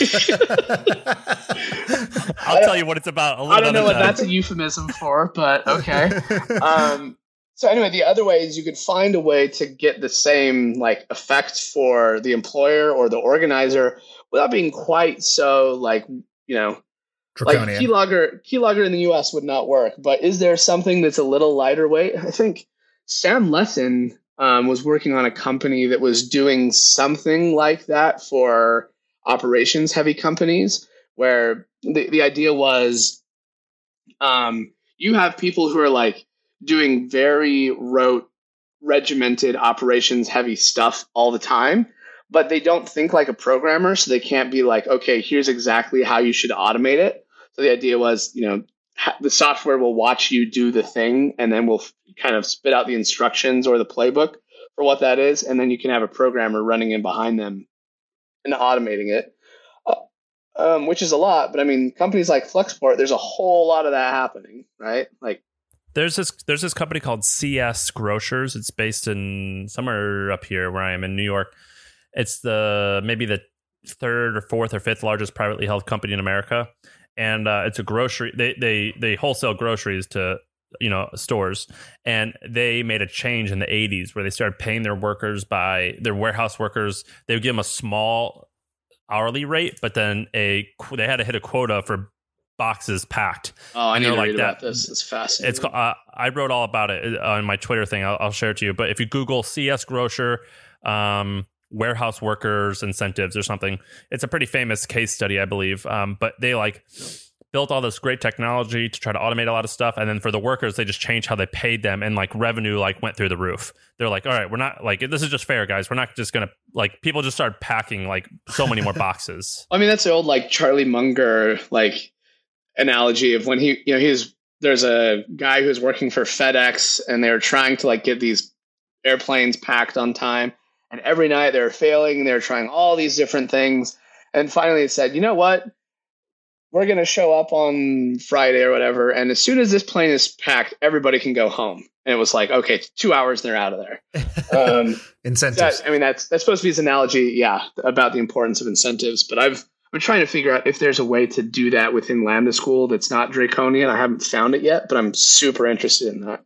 I'll tell you what it's about a little I don't know what time. That's a euphemism for, but okay. Um, so anyway, the other way is you could find a way to get the same like effect for the employer or the organizer without being quite so like, you know, Draconian. Like keylogger, keylogger in the U S would not work, but is there something that's a little lighter weight? I think Sam Lessin um, was working on a company that was doing something like that for operations heavy companies, where the, the idea was um, you have people who are like doing very rote, regimented operations heavy stuff all the time, but they don't think like a programmer, so they can't be like, okay, here's exactly how you should automate it. So the idea was, you know, ha- the software will watch you do the thing, and then we'll f- kind of spit out the instructions or the playbook for what that is, and then you can have a programmer running in behind them and automating it, uh, um, which is a lot. But I mean, companies like Flexport, there's a whole lot of that happening, right? Like, There's this there's this company called C S Grocers. It's based in somewhere up here where I am in New York. It's the maybe the third or fourth or fifth largest privately held company in America, and uh, it's a grocery. They they they wholesale groceries to you know stores, and they made a change in the eighties where they started paying their workers by their warehouse workers. They would give them a small hourly rate, but then a they had to hit a quota for boxes packed. Oh, I and need to like read that. about this. It's fascinating. It's uh, I wrote all about it on my Twitter thing. I'll, I'll share it to you. But if you Google C S Grocer, um, warehouse workers incentives or something, it's a pretty famous case study, I believe. Um, but they like built all this great technology to try to automate a lot of stuff, and then for the workers, they just changed how they paid them, and like revenue like went through the roof. They're like, all right, we're not like this is just fair, guys. We're not just gonna like people just started packing like so many more boxes. I mean, that's the old like Charlie Munger like analogy of when he, you know, he's there's a guy who's working for FedEx, and they were trying to like get these airplanes packed on time, and every night they were failing, and they were trying all these different things, and finally it said, you know what? We're going to show up on Friday or whatever, and as soon as this plane is packed, everybody can go home. And it was like, okay, two hours, they're out of there. Um, incentives. That, I mean, that's that's supposed to be his analogy, yeah, about the importance of incentives. But I've I'm trying to figure out if there's a way to do that within Lambda School that's not draconian. I haven't found it yet, but I'm super interested in that.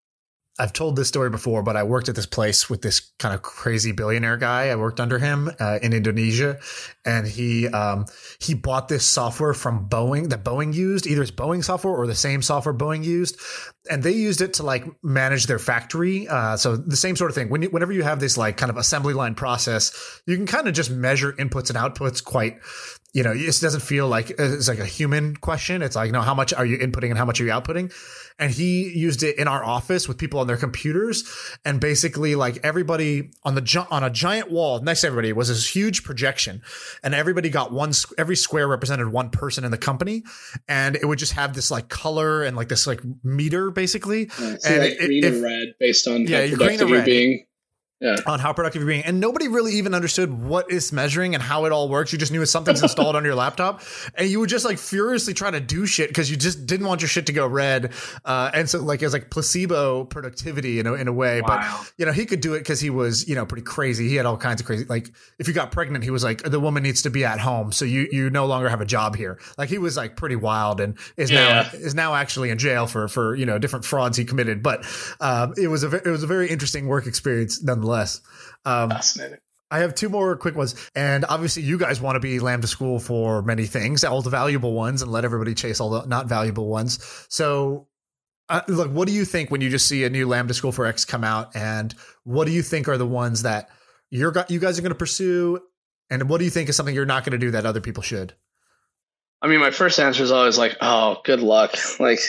I've told this story before, but I worked at this place with this kind of crazy billionaire guy. I worked under him uh, in Indonesia, and he um, he bought this software from Boeing that Boeing used, either it's Boeing software or the same software Boeing used, and they used it to like manage their factory. Uh, so the same sort of thing. When you, whenever you have this like kind of assembly line process, you can kind of just measure inputs and outputs quite you know, it doesn't feel like it's like a human question. It's like, no, how much are you inputting and how much are you outputting? And he used it in our office with people on their computers. And basically like everybody on the, gi- on a giant wall next to everybody was this huge projection, and everybody got one, every square represented one person in the company. And it would just have this like color and like this like meter basically. Yeah, so and like it, green if, or red based on yeah, how productive you're being. Yeah. On how productive you're being. And nobody really even understood what it's measuring and how it all works. You just knew something's installed on your laptop, and you would just like furiously try to do shit because you just didn't want your shit to go red. Uh, and so like it was like placebo productivity in a, in a way. Wow. But, you know, he could do it because he was, you know, pretty crazy. He had all kinds of crazy, like if you got pregnant, he was like, the woman needs to be at home. So you, you no longer have a job here. Like he was like pretty wild, and is yeah. now, is now actually in jail for, for, you know, different frauds he committed. But um, it was a, it was a very interesting work experience nonetheless. Um, Fascinating. I have two more quick ones. And obviously you guys want to be Lambda School for many things, all the valuable ones, and let everybody chase all the not valuable ones. So uh, look, what do you think when you just see a new Lambda School for X come out, and what do you think are the ones that you're you guys are going to pursue? And what do you think is something you're not going to do that other people should? I mean, my first answer is always like, oh, good luck. Like,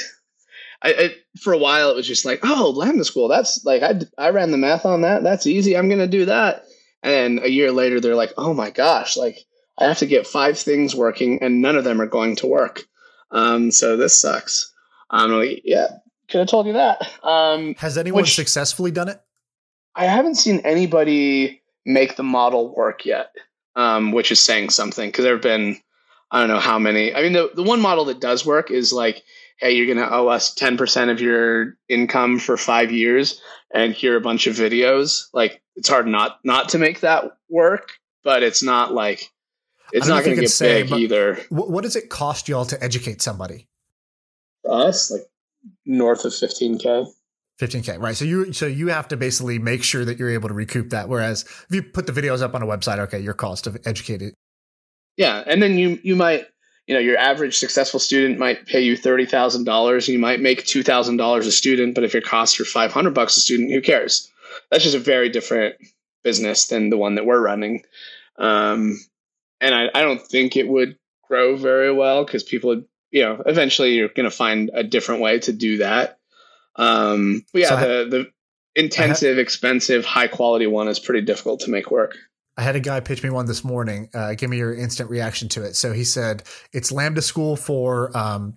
I, I, for a while, it was just like, oh, Lambda School. That's like, I, I ran the math on that. That's easy. I'm going to do that. And a year later, they're like, oh my gosh, like I have to get five things working and none of them are going to work. Um, so this sucks. I'm like, yeah, could have told you that. Um, Has anyone which, successfully done it? I haven't seen anybody make the model work yet, um, which is saying something, because there have been, I don't know how many. I mean, the, the one model that does work is like, hey, you're going to owe us ten percent of your income for five years and here are a bunch of videos. Like, it's hard not not to make that work, but it's not like, it's not going to get say, big either. What does it cost y'all to educate somebody? For us, like north of fifteen K. fifteen K, right? So you so you have to basically make sure that you're able to recoup that. Whereas if you put the videos up on a website, okay, your cost of educating. Yeah, and then you you might, you know, your average successful student might pay you thirty thousand dollars. You might make two thousand dollars a student, but if your costs are five hundred bucks a student, who cares? That's just a very different business than the one that we're running. Um, and I, I don't think it would grow very well because people would, you know, eventually you're going to find a different way to do that. Um, but yeah, so the, the intensive, have, expensive, high quality one is pretty difficult to make work. I had a guy pitch me one this morning. Uh, give me your instant reaction to it. So he said it's Lambda School for um,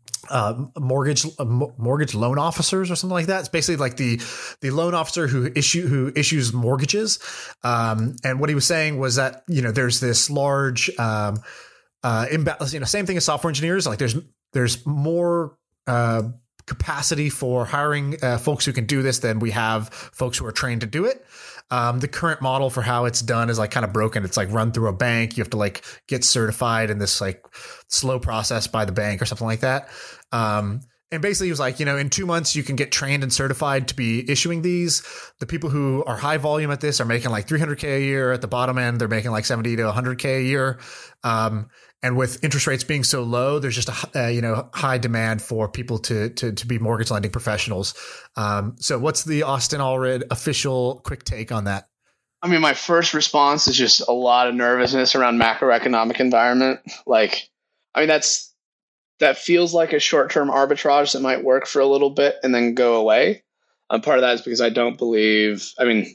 uh, mortgage uh, mortgage loan officers or something like that. It's basically like the the loan officer who issue who issues mortgages. Um, and what he was saying was that, you know, there's this large um, uh, imbalance. You know, same thing as software engineers. Like there's there's more uh, capacity for hiring uh, folks who can do this than we have folks who are trained to do it. Um, the current model for how it's done is like kind of broken. It's like run through a bank. You have to like get certified in this like slow process by the bank or something like that. Um, and basically he was like, you know, in two months you can get trained and certified to be issuing these. The people who are high volume at this are making like three hundred K a year. At the bottom end, they're making like seventy to one hundred K a year. Um, and with interest rates being so low, there's just a uh, you know high demand for people to to to be mortgage lending professionals. Um, so, what's the Austin Allred official quick take on that? I mean, my first response is just a lot of nervousness around macroeconomic environment. Like, I mean, that's that feels like a short term arbitrage that might work for a little bit and then go away. Um, part of that is because I don't believe. I mean,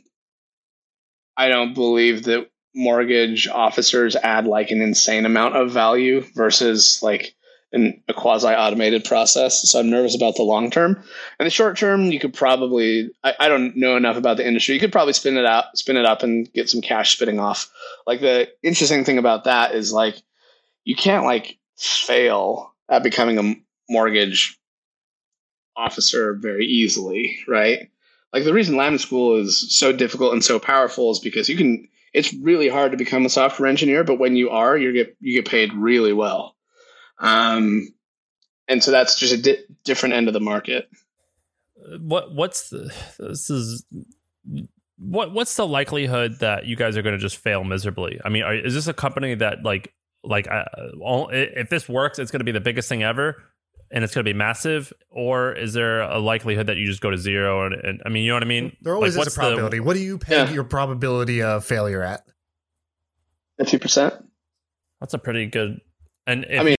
I don't believe that mortgage officers add like an insane amount of value versus like an, a quasi-automated process. So I'm nervous about the long term. And the short term, you could probably, I, I don't know enough about the industry. You could probably spin it out, spin it up and get some cash spitting off. Like the interesting thing about that is like, you can't like fail at becoming a mortgage officer very easily, right? Like the reason Lambda School is so difficult and so powerful is because you can, it's really hard to become a software engineer, but when you are, you get you get paid really well, um, and so that's just a di- different end of the market. What what's the this is what what's the likelihood that you guys are going to just fail miserably? I mean, are, is this a company that like like uh, all, if this works, it's going to be the biggest thing ever, and it's going to be massive, or is there a likelihood that you just go to zero? And, and I mean, you know what I mean? There always like, is a probability. The, what do you peg yeah. your probability of failure at? fifty percent. That's a pretty good. And if I mean,